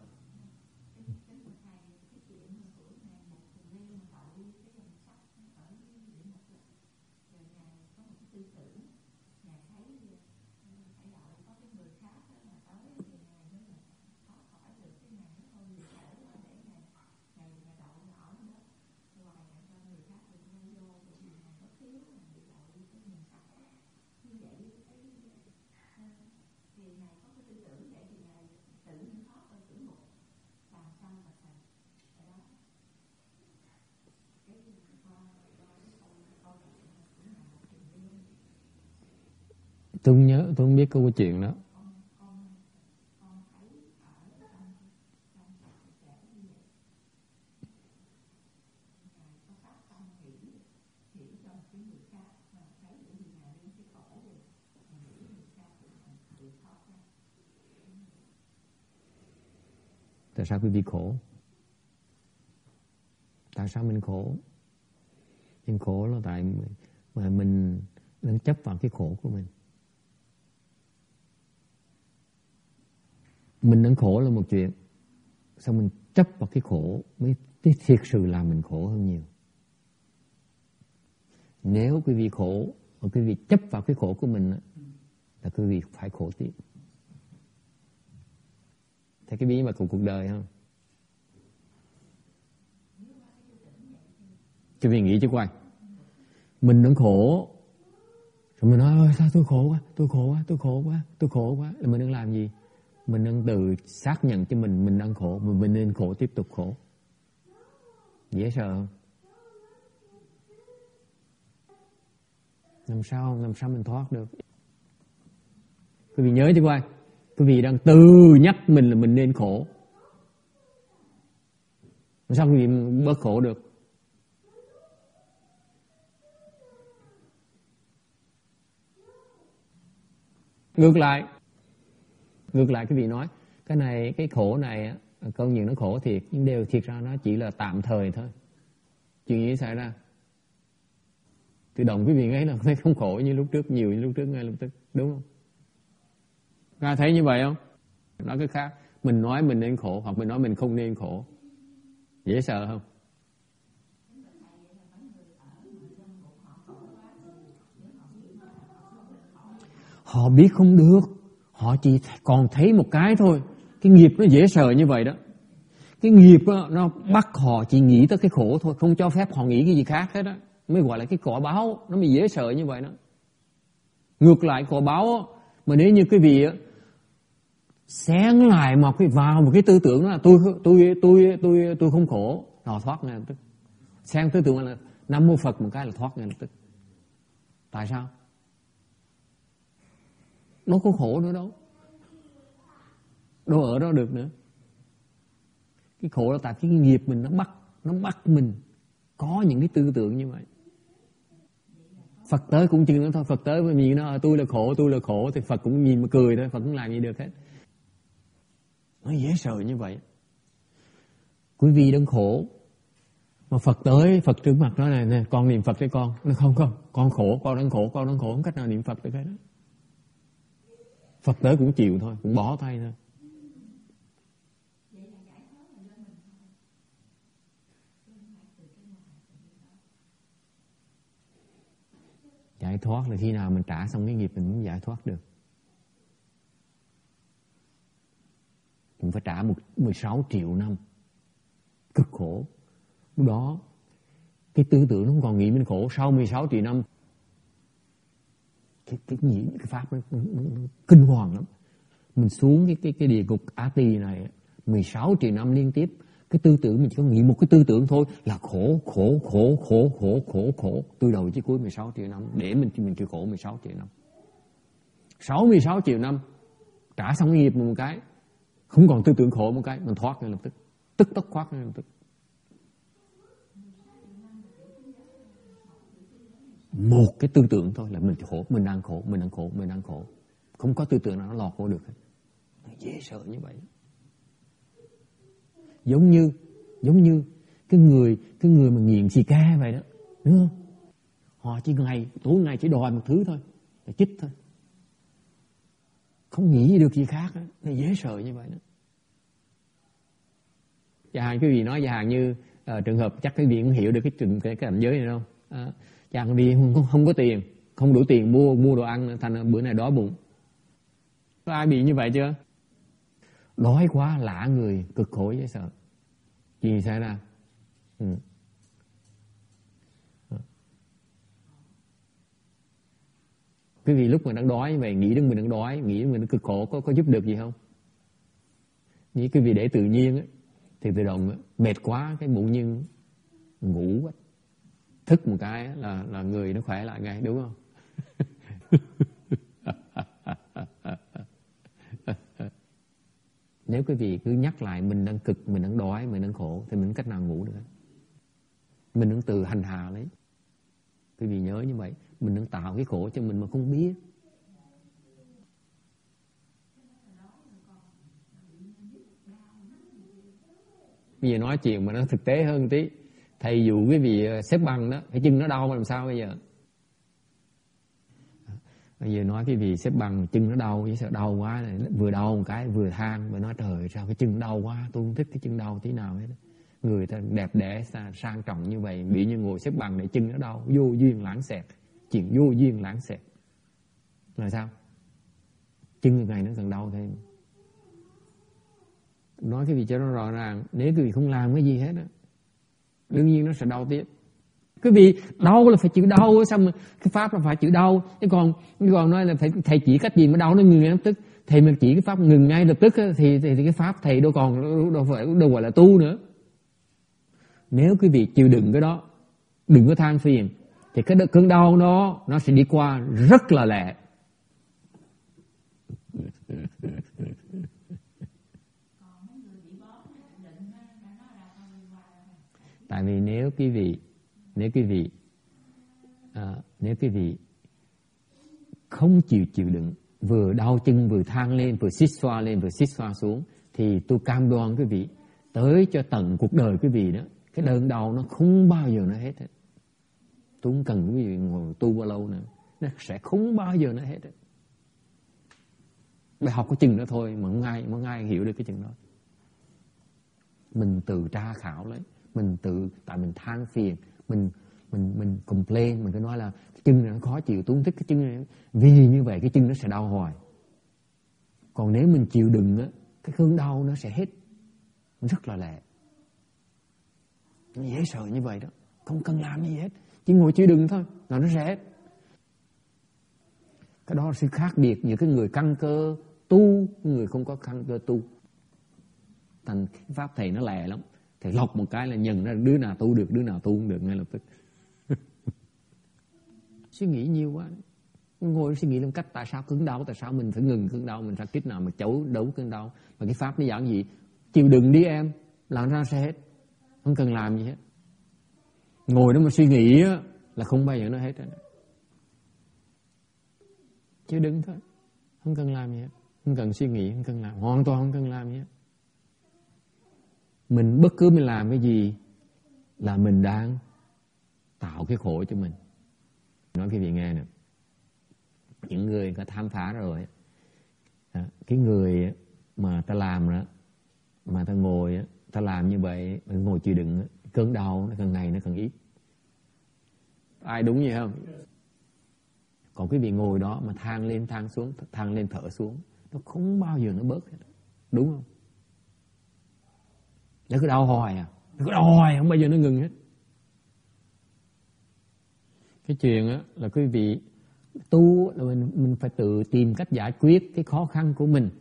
Tôi không nhớ, tôi không biết câu chuyện đó. Tại sao quý vị khổ? Tại sao mình khổ? Mình khổ là tại mà mình đang chấp vào cái khổ của mình. Mình đang khổ là một chuyện, sao mình chấp vào cái khổ mới thiệt sự làm mình khổ hơn nhiều. Nếu quý vị khổ mà quý vị chấp vào cái khổ của mình là quý vị phải khổ tiếp. Thấy cái bí mật của cuộc đời không? Quý vị nghĩ chứ quay. Mình đang khổ, rồi mình nói ôi sao tôi khổ quá, tôi khổ quá, tôi khổ quá, tôi khổ quá. Là mình đang làm gì? Mình đang tự xác nhận cho mình mình đang khổ, mà mình nên khổ, tiếp tục khổ. Dễ sợ không? Làm sao làm sao mình thoát được? Quý vị nhớ chứ quay. Quý vị đang tự nhắc mình là mình nên khổ. Làm sao quý vị bớt khổ được? Ngược lại, ngược lại quý vị nói, cái này, cái khổ này, công nhận nó khổ thiệt, nhưng đều thiệt ra nó chỉ là tạm thời thôi. Chuyện gì xảy ra? Tự động quý vị nghĩ là thấy không khổ như lúc trước, nhiều như lúc trước, ngay lập tức, đúng không? Các thấy như vậy không? Nói cái khác, mình nói mình nên khổ, hoặc mình nói mình không nên khổ. Dễ sợ không? Họ biết không được, họ chỉ còn thấy một cái thôi. Cái nghiệp nó dễ sợ như vậy đó. Cái nghiệp đó, nó bắt họ chỉ nghĩ tới cái khổ thôi, không cho phép họ nghĩ cái gì khác hết đó. Mới gọi là cái quả báo, nó mới dễ sợ như vậy đó. Ngược lại quả báo, mà nếu như quý vị xén lại một cái vào một cái tư tưởng đó là tôi tôi tôi tôi tôi không khổ, họ thoát ngay lập tức. Xén tư tưởng là Nam Mô Phật một cái là thoát ngay lập tức. Tại sao? Nó có khổ nữa đâu, đâu ở đó được nữa. Cái khổ là tại cái nghiệp mình nó bắt nó bắt mình có những cái tư tưởng như vậy. Phật tới cũng chừng nữa thôi, Phật tới với mình nó tôi là khổ, tôi là khổ thì Phật cũng nhìn mà cười thôi, Phật cũng làm gì được hết. Nó dễ sợ như vậy. Quý vị đang khổ mà Phật tới, Phật trước mặt nói này nè, con niệm Phật cho con. Nó không không, con khổ, con đang khổ, con đang khổ, không cách nào niệm Phật được hết đó. Phật tới cũng chịu thôi, cũng bỏ tay thôi. Giải thoát là khi nào mình trả xong cái nghiệp mình mới giải thoát được. Mình phải trả một mười sáu triệu năm cực khổ. Lúc đó cái tư tưởng nó không còn nghĩ mình khổ. Sau mười sáu triệu năm cái cái gì cái pháp nó, nó, nó, nó kinh hoàng lắm. Mình xuống cái cái cái địa ngục A Tỳ này mười sáu triệu năm liên tiếp, cái tư tưởng mình chỉ có nghĩ một cái tư tưởng thôi là khổ khổ khổ khổ khổ khổ khổ từ đầu chí cuối mười sáu triệu năm để mình mình chịu khổ mười sáu triệu năm. sáu mươi sáu triệu năm trả xong cái nghiệp một cái, không còn tư tưởng khổ một cái, mình thoát ngay lập tức, tức tốc thoát ngay lập tức. Một cái tư tưởng thôi là mình khổ, mình đang khổ, mình đang khổ, mình đang khổ. Không có tư tưởng nào nó lọt vô được hết. Dễ sợ như vậy. Giống như giống như cái người cái người mà nghiện xì ca vậy đó, đúng không? Họ chỉ ngày tối ngày chỉ đòi một thứ thôi, là chích thôi, không nghĩ được gì khác đó. Nó dễ sợ như vậy đó. Chẳng hạn quý vị nói chẳng hạn như uh, trường hợp chắc quý vị cũng hiểu được cái trình cái cảnh giới này đâu. Uh, chẳng hạn đi không, không có tiền, không đủ tiền mua mua đồ ăn, thành bữa này đói bụng. Có ai bị như vậy chưa? Đói quá lạ người, cực khổ dễ sợ. Gì xảy ra? Ừ. Quý vị lúc mà đang đói như vậy, nghĩ đến mình đang đói, nghĩ đến mình đang cực khổ, có có giúp được gì không? Nghĩ quý vị để tự nhiên á, thì tự động á, mệt quá cái bụng nhiên ngủ quá, thức một cái là là người nó khỏe lại ngay, đúng không? Nếu quý vị cứ nhắc lại mình đang cực, mình đang đói, mình đang khổ, thì mình cách nào ngủ được? Mình đang tự hành hạ lấy. Quý vị nhớ như vậy, mình đang tạo cái khổ cho mình mà không biết. Bây giờ nói chuyện mà nó thực tế hơn tí. Thầy dụ quý vị xếp bằng đó, cái chân nó đau mà làm sao bây giờ? Bây giờ nói cái gì xếp bằng chân nó đau, chứ sợ đau quá này, vừa đau một cái vừa than, mà nói trời sao cái chân đau quá, tôi không thích cái chân đau tí nào hết. Người ta đẹp đẽ sang trọng như vậy, bị như ngồi xếp bằng để chân nó đau, vô duyên lãng xẹt, chuyện vô duyên lãng xẹt. Là sao? Chân ngày nó càng đau thêm. Nói cái gì cho nó rõ ràng, nếu quý vị không làm cái gì hết á, đương nhiên nó sẽ đau tiếp. Quý vị đau là phải chịu đau, sao mà cái pháp là phải chịu đau. Chứ còn còn nói là phải thầy chỉ cách gì mà đau nó ngừng ngay lập tức. Thầy mà chỉ cái pháp ngừng ngay lập tức á, thì, thì thì cái pháp thầy đâu còn đâu phải đâu gọi là tu nữa. Nếu quý vị chịu đựng cái đó, đừng có than phiền, thì cái cơn đau đó nó sẽ đi qua rất là lẹ. Tại vì nếu quý vị nếu quý vị à, nếu quý vị không chịu chịu đựng, vừa đau chân vừa than lên, vừa xít xoa lên, vừa xít xoa xuống, thì tôi cam đoan quý vị tới cho tận cuộc đời quý vị đó, cái đớn đau nó không bao giờ nó hết. Tôi không cần quý vị ngồi tu bao lâu nữa, nó sẽ không bao giờ nó hết. Bài học có chừng đó thôi, mà không ai, không ai hiểu được cái chừng đó. Mình tự tra khảo lấy, mình tự, tại mình than phiền, mình mình mình complain, mình cứ nói là cái chân này nó khó chịu, tôi không thích cái chân này. Vì như vậy cái chân nó sẽ đau hoài. Còn nếu mình chịu đựng á, cái cơn đau nó sẽ hết rất là lẹ. Nó dễ sợ như vậy đó, không cần làm gì hết, chỉ ngồi chịu đựng thôi là nó sẽ hết. Cái đó là sự khác biệt giữa cái người căn cơ tu, người không có căn cơ tu. Thành pháp thầy nó lẹ lắm, thầy lọc một cái là nhận ra đứa nào tu được, đứa nào tu không được ngay lập tức. Suy nghĩ nhiều quá, ngồi suy nghĩ làm cách tại sao cơn đau, tại sao mình phải ngừng cơn đau, mình phải cách nào mà chấu đấu cơn đau. Mà cái pháp nó giảng gì? Chịu đựng đi em, làm ra sẽ hết, không cần làm gì hết. Ngồi đó mà suy nghĩ á, là không bao giờ nó hết. Chịu đựng thôi, không cần làm gì hết, không cần suy nghĩ, không cần làm, hoàn toàn không cần làm gì hết. Mình bất cứ mình làm cái gì là mình đang tạo cái khổ cho mình. Nói quý vị nghe nè, những người có tham phá rồi, cái người mà ta làm đó, mà ta ngồi, ta làm như vậy, ngồi chịu đựng, cơn đau nó càng ngày nó càng ít. Ai đúng vậy không? Còn quý vị ngồi đó mà than lên than xuống, than lên thở xuống, nó không bao giờ nó bớt hết. Đúng không? Nó cứ đau hoài à, nó cứ đau hoài, không bao giờ nó ngừng hết. Cái chuyện á là quý vị tu là mình, mình phải tự tìm cách giải quyết cái khó khăn của mình.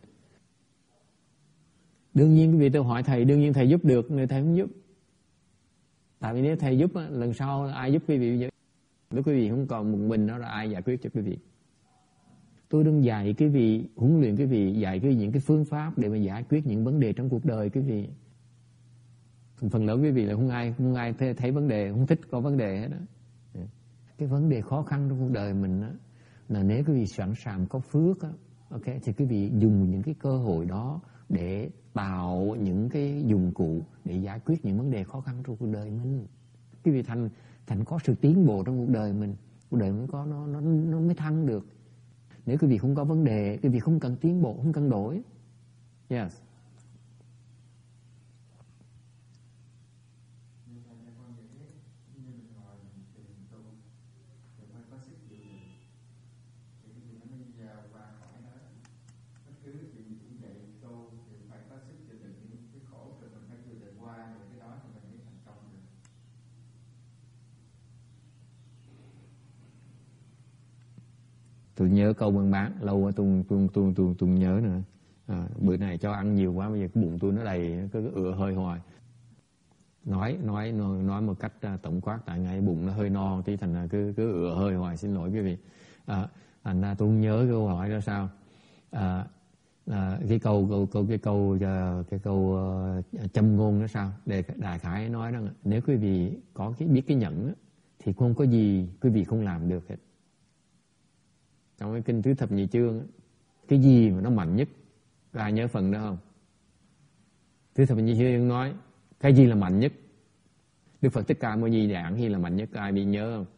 Đương nhiên quý vị tôi hỏi thầy, đương nhiên thầy giúp được, người thầy không giúp. Tại vì nếu thầy giúp á, lần sau ai giúp quý vị vậy? Nếu quý vị không còn một mình đó là ai giải quyết cho quý vị? Tôi đang dạy quý vị, huấn luyện quý vị, dạy quý vị những cái phương pháp để mà giải quyết những vấn đề trong cuộc đời quý vị. Phần lớn quý vị là không ai không ai thấy, thấy vấn đề, không thích có vấn đề hết đó. Cái vấn đề khó khăn trong cuộc đời mình đó, là nếu quý vị sẵn sàng có phước đó, ok, thì quý vị dùng những cái cơ hội đó để tạo những cái dụng cụ để giải quyết những vấn đề khó khăn trong cuộc đời mình. Quý vị thành thành có sự tiến bộ trong cuộc đời mình, cuộc đời mới có nó nó nó mới thăng được. Nếu quý vị không có vấn đề, quý vị không cần tiến bộ, không cần đổi. Yes. Tôi nhớ câu buôn bán lâu quá tôi tôi tôi tôi tôi nhớ nữa. À, bữa này cho ăn nhiều quá, bây giờ cái bụng tôi nó đầy, cứ ựa hơi hoài. Nói nói nói nói một cách tổng quát, tại ngay bụng nó hơi no tí, thành là cứ cứ ựa hơi hoài, xin lỗi quý vị. À, thành ra tôi không nhớ câu hỏi ra sao. À, là cái câu câu câu cái câu cái câu uh, châm ngôn đó sao? Để đại khái nói rằng nếu quý vị có cái biết cái nhẫn thì không có gì quý vị không làm được hết. Trong cái kinh Tứ Thập Nhị Chương, cái gì mà nó mạnh nhất, có ai nhớ phần đó không? Tứ Thập Nhị Chương nói cái gì là mạnh nhất? Đức Phật Thích Ca Mâu Ni giảng gì là mạnh nhất, có ai bị nhớ không?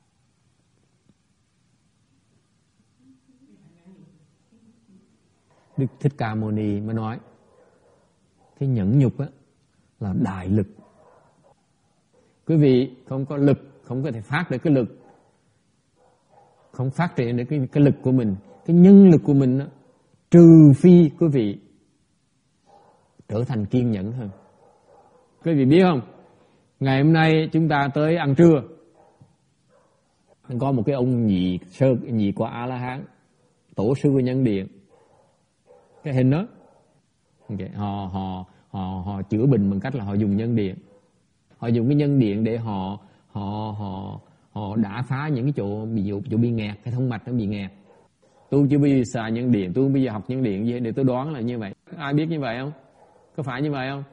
Đức Thích Ca Mâu Ni mới nói cái nhẫn nhục á là đại lực. Quý vị không có lực, không có thể phát được cái lực, không phát triển được cái, cái lực của mình, cái nhân lực của mình đó, trừ phi quý vị trở thành kiên nhẫn hơn. Quý vị biết không, ngày hôm nay chúng ta tới ăn trưa, có một cái ông nhị sơ nhị quả A La Hán, tổ sư của nhân điện, cái hình đó, okay. họ họ họ họ chữa bệnh bằng cách là họ dùng nhân điện, họ dùng cái nhân điện để họ họ họ họ đã phá những cái chỗ bị chỗ, chỗ bị nghẹt, cái thông mạch nó bị nghẹt. Tôi chưa bao giờ xài nhân điện, tôi không bao giờ học nhân điện gì để tôi đoán là như vậy. Ai biết như vậy không? Có phải như vậy không?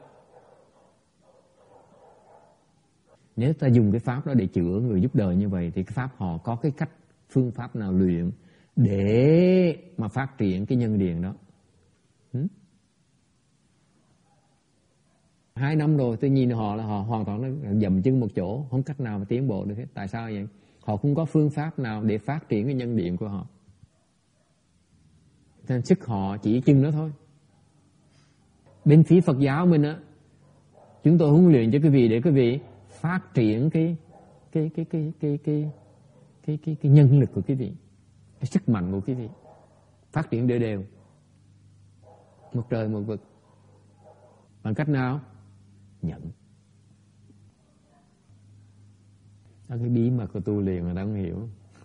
Nếu ta dùng cái pháp đó để chữa người giúp đời như vậy thì cái pháp họ có cái cách phương pháp nào luyện để mà phát triển cái nhân điện đó. Hmm? Hai năm rồi tôi nhìn họ là họ hoàn toàn nó dậm chân một chỗ, không cách nào mà tiến bộ được hết. Tại sao vậy? Họ không có phương pháp nào để phát triển cái nhân điện của họ. Nên sức họ chỉ chừng đó thôi. Bên phía Phật giáo mình á, chúng tôi huấn luyện cho quý vị để quý vị phát triển cái cái cái cái cái cái cái cái cái nhân lực của quý vị, cái sức mạnh của quý vị, phát triển đều đều, một trời một vực. Bằng cách nào? Nhận. Đó cái bí mật của tu luyện mà ta không hiểu.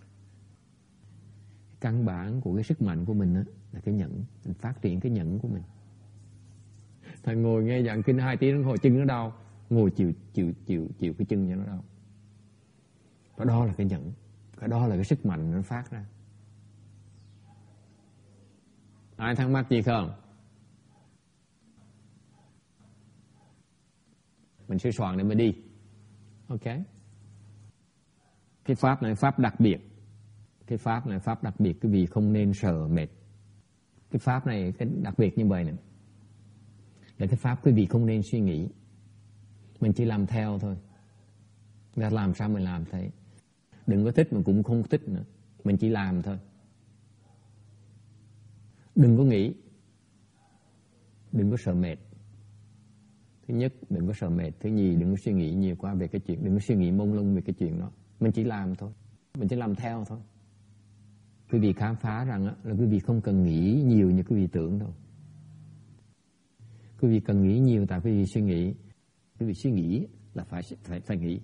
Căn bản của cái sức mạnh của mình đó là cái nhẫn, mình phát triển cái nhẫn của mình. Thằng ngồi nghe giảng kinh hai tiếng đồng hồ chân nó đau, ngồi chịu chịu chịu chịu cái chân cho nó đau. Và đó là cái nhẫn, cái đó là cái sức mạnh nó phát ra. Ai thắc mắc gì không? Mình sẽ soạn để mình đi. Ok. Cái pháp này pháp đặc biệt. Cái pháp này pháp đặc biệt, quý vị không nên sợ mệt. Cái pháp này cái đặc biệt như vậy nè, là cái pháp quý vị không nên suy nghĩ, mình chỉ làm theo thôi. Ra làm sao mình làm thế. Đừng có thích mà cũng không thích nữa, mình chỉ làm thôi. Đừng có nghĩ, đừng có sợ mệt. Thứ nhất, đừng có sợ mệt. Thứ nhì, đừng có suy nghĩ nhiều quá về cái chuyện, đừng có suy nghĩ mông lung về cái chuyện đó. Mình chỉ làm thôi, mình chỉ làm theo thôi. Quý vị khám phá rằng là quý vị không cần nghĩ nhiều như quý vị tưởng đâu. Quý vị cần nghĩ nhiều tại quý vị suy nghĩ. Quý vị suy nghĩ là phải phải phải nghĩ.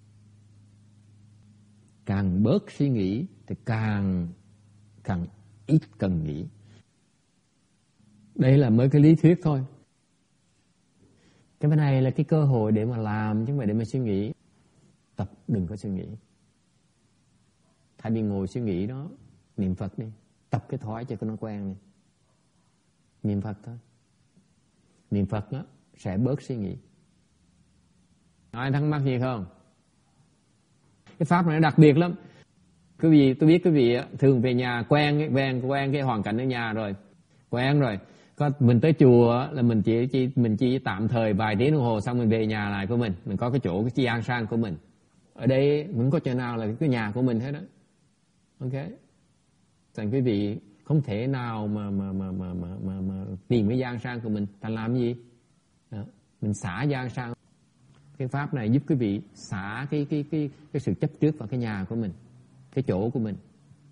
Càng bớt suy nghĩ thì càng càng ít cần nghĩ. Đây là mới cái lý thuyết thôi. Cái bên này là cái cơ hội để mà làm, chứ không phải để mà suy nghĩ. Tập đừng có suy nghĩ. Thay vì ngồi suy nghĩ đó, niệm Phật đi. Tập cái thói cho nó quen đi. Niệm Phật thôi. Niệm Phật đó sẽ bớt suy nghĩ. Ai thắc mắc gì không? Cái pháp này đặc biệt lắm. Quý vị, tôi biết quý vị thường về nhà quen quen quen cái hoàn cảnh ở nhà rồi, quen rồi. Có mình tới chùa là mình chỉ, chỉ mình chỉ tạm thời vài tiếng đồng hồ xong mình về nhà lại của mình, mình có cái chỗ cái chi an sang của mình. Ở đây cũng có chỗ nào là cái nhà của mình hết đó. Ok. Thành quý vị không thể nào mà mà mà mà mà mà, mà tìm cái gian sang của mình, thành làm gì? Đó. Mình xả gian sang. Cái pháp này giúp quý vị xả cái cái cái cái sự chấp trước vào cái nhà của mình, cái chỗ của mình.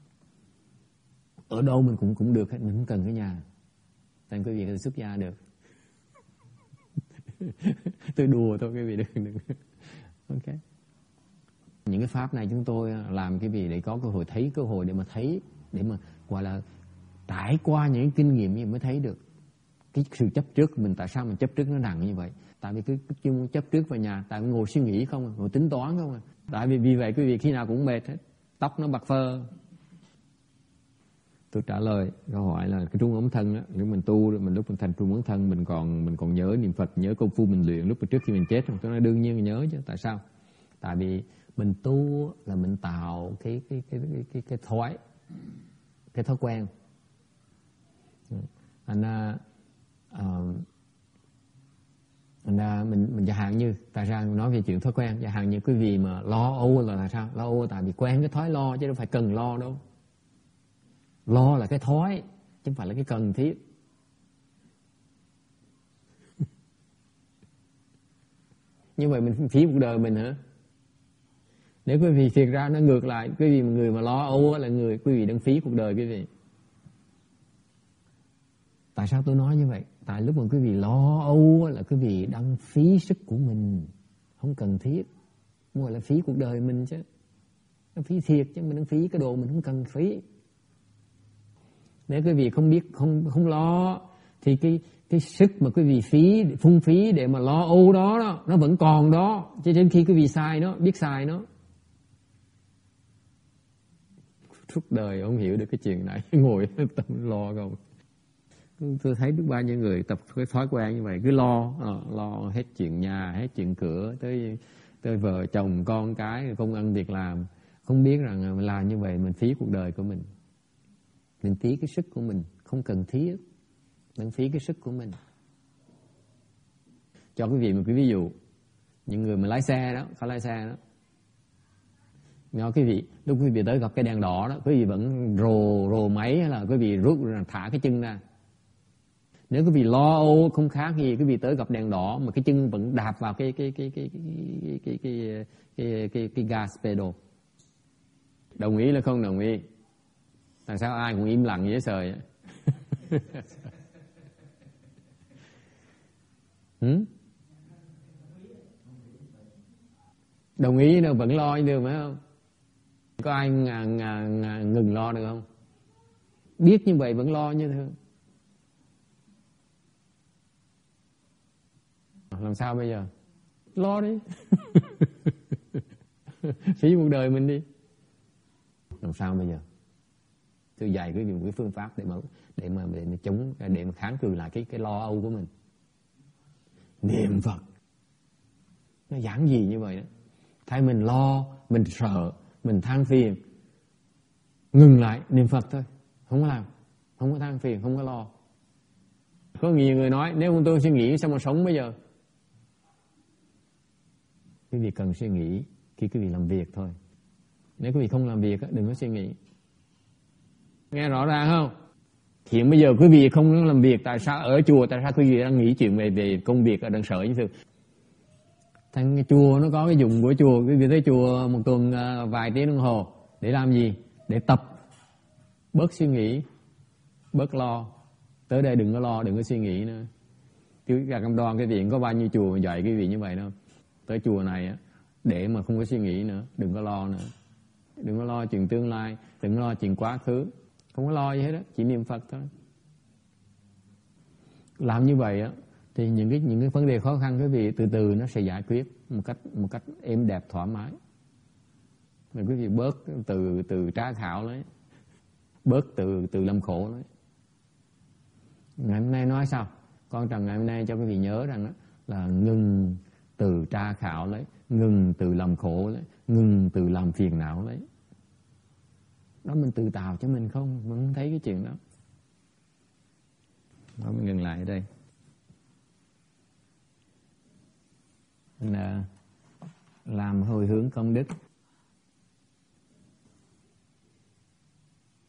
Ở đâu mình cũng cũng được hết, mình không cần cái nhà. Thành quý vị có thể xuất gia được. Tôi đùa thôi quý vị, đừng đừng. Ok. Những cái pháp này chúng tôi làm cái gì để có cơ hội thấy, cơ hội để mà thấy, để mà gọi là trải qua những kinh nghiệm như mới thấy được cái sự chấp trước của mình. Tại sao mình chấp trước nó nặng như vậy? Tại vì cứ chung chấp trước vào nhà, tại vì ngồi suy nghĩ không, ngồi tính toán không à. Tại vì vì vậy quý vị khi nào cũng mệt hết, tóc nó bạc phơ, Tôi trả lời câu hỏi là cái trung ống thân á, lúc mình tu, mình lúc mình thành trung ống thân, mình còn mình còn nhớ niệm Phật, nhớ công phu mình luyện lúc trước khi mình chết. Tôi nói đương nhiên là nhớ chứ. Tại sao? Tại vì mình tu là mình tạo cái cái cái cái cái, cái thói cái thói quen. Anh à, uh, anh à, mình mình chẳng hạn như tại sao nói về chuyện thói quen, chẳng hạn như quý vị mà lo âu là tại sao? Lo âu tại vì quen cái thói lo chứ đâu phải cần lo đâu. Lo là cái thói chứ không phải là cái cần thiết. Như vậy mình phí cuộc đời mình hả? Nếu quý vị thiệt ra nó ngược lại, quý vị người mà lo âu là người quý vị đang phí cuộc đời quý vị. Tại sao tôi nói như vậy? Tại lúc mà quý vị lo âu là quý vị đang phí sức của mình, không cần thiết. Không gọi là phí cuộc đời mình chứ. Nó phí thiệt chứ, mình đang phí cái đồ mình không cần phí. Nếu quý vị không biết, không không lo thì cái cái sức mà quý vị phí, phung phí để mà lo âu đó, đó nó vẫn còn đó. Cho đến khi quý vị xài nó, biết xài nó. Suốt đời không hiểu được cái chuyện này, ngồi tâm lo không. Tôi thấy biết bao nhiêu người tập cái thói quen như vậy, cứ lo, lo hết chuyện nhà, hết chuyện cửa, tới tới vợ chồng con cái, công ăn việc làm, không biết rằng làm như vậy mình phí cuộc đời của mình, mình phí cái sức của mình, không cần thiết, mình phí cái sức của mình. Cho quý vị một cái ví dụ, những người mà lái xe đó, có lái xe đó, nói quý vị, lúc quý vị tới gặp cái đèn đỏ đó, quý vị vẫn rồ rồ máy hay là quý vị rút thả cái chân ra. Nếu quý vị lo âu không khác gì quý vị tới gặp đèn đỏ mà cái chân vẫn đạp vào cái cái cái cái cái cái cái cái cái, cái gas pedal. Đồng ý là không đồng ý? Tại sao ai cũng im lặng dễ sời? hmm? Đồng ý đâu vẫn lo được phải không? Có ai ngà, ngà, ngà, ngừng lo được không? Biết như vậy vẫn lo như thế. Làm sao bây giờ? Lo đi. Phí một đời mình đi. Làm sao bây giờ? Tôi dạy cái một cái phương pháp để mà để mà để mà chống để mà kháng cự lại cái cái lo âu của mình. Niệm Phật. Nó giản dị như vậy đó. Thay mình lo, mình sợ, mình than phiền, ngừng lại niệm Phật thôi, không có làm, không có than phiền, không có lo. Có nhiều người nói nếu không tôi suy nghĩ sao mà sống bây giờ? Quý vị cần suy nghĩ khi quý vị làm việc thôi. Nếu quý vị không làm việc đừng có suy nghĩ. Nghe rõ ràng không? Hiện bây giờ quý vị không làm việc, tại sao ở chùa, tại sao quý vị đang nghĩ chuyện về về công việc ở đang sợ như thế? Thành cái chùa nó có cái dụng của chùa, quý vị tới chùa một tuần vài tiếng đồng hồ để làm gì? Để tập bớt suy nghĩ, bớt lo. Tới đây đừng có lo, đừng có suy nghĩ nữa. Chứ cả Cam Đoan cái viện có bao nhiêu chùa dạy quý vị như vậy đâu. Tới chùa này để mà không có suy nghĩ nữa, đừng có lo nữa. Đừng có lo chuyện tương lai, đừng có lo chuyện quá khứ. Không có lo gì hết đó, chỉ niệm Phật thôi. Làm như vậy á thì những cái những cái vấn đề khó khăn quý vị từ từ nó sẽ giải quyết một cách một cách êm đẹp thoải mái. Mà quý vị bớt từ từ tra khảo lấy, bớt từ từ lâm khổ lấy. Ngày hôm nay nói sao? Con Trần ngày hôm nay cho quý vị nhớ rằng đó, là ngừng từ tra khảo lấy, ngừng từ làm khổ lấy, ngừng từ làm phiền não lấy. Đó mình tự tạo cho mình không? Mình không thấy cái chuyện đó. Đó mình ngừng lại ở đây. Mình làm hồi hướng công đức.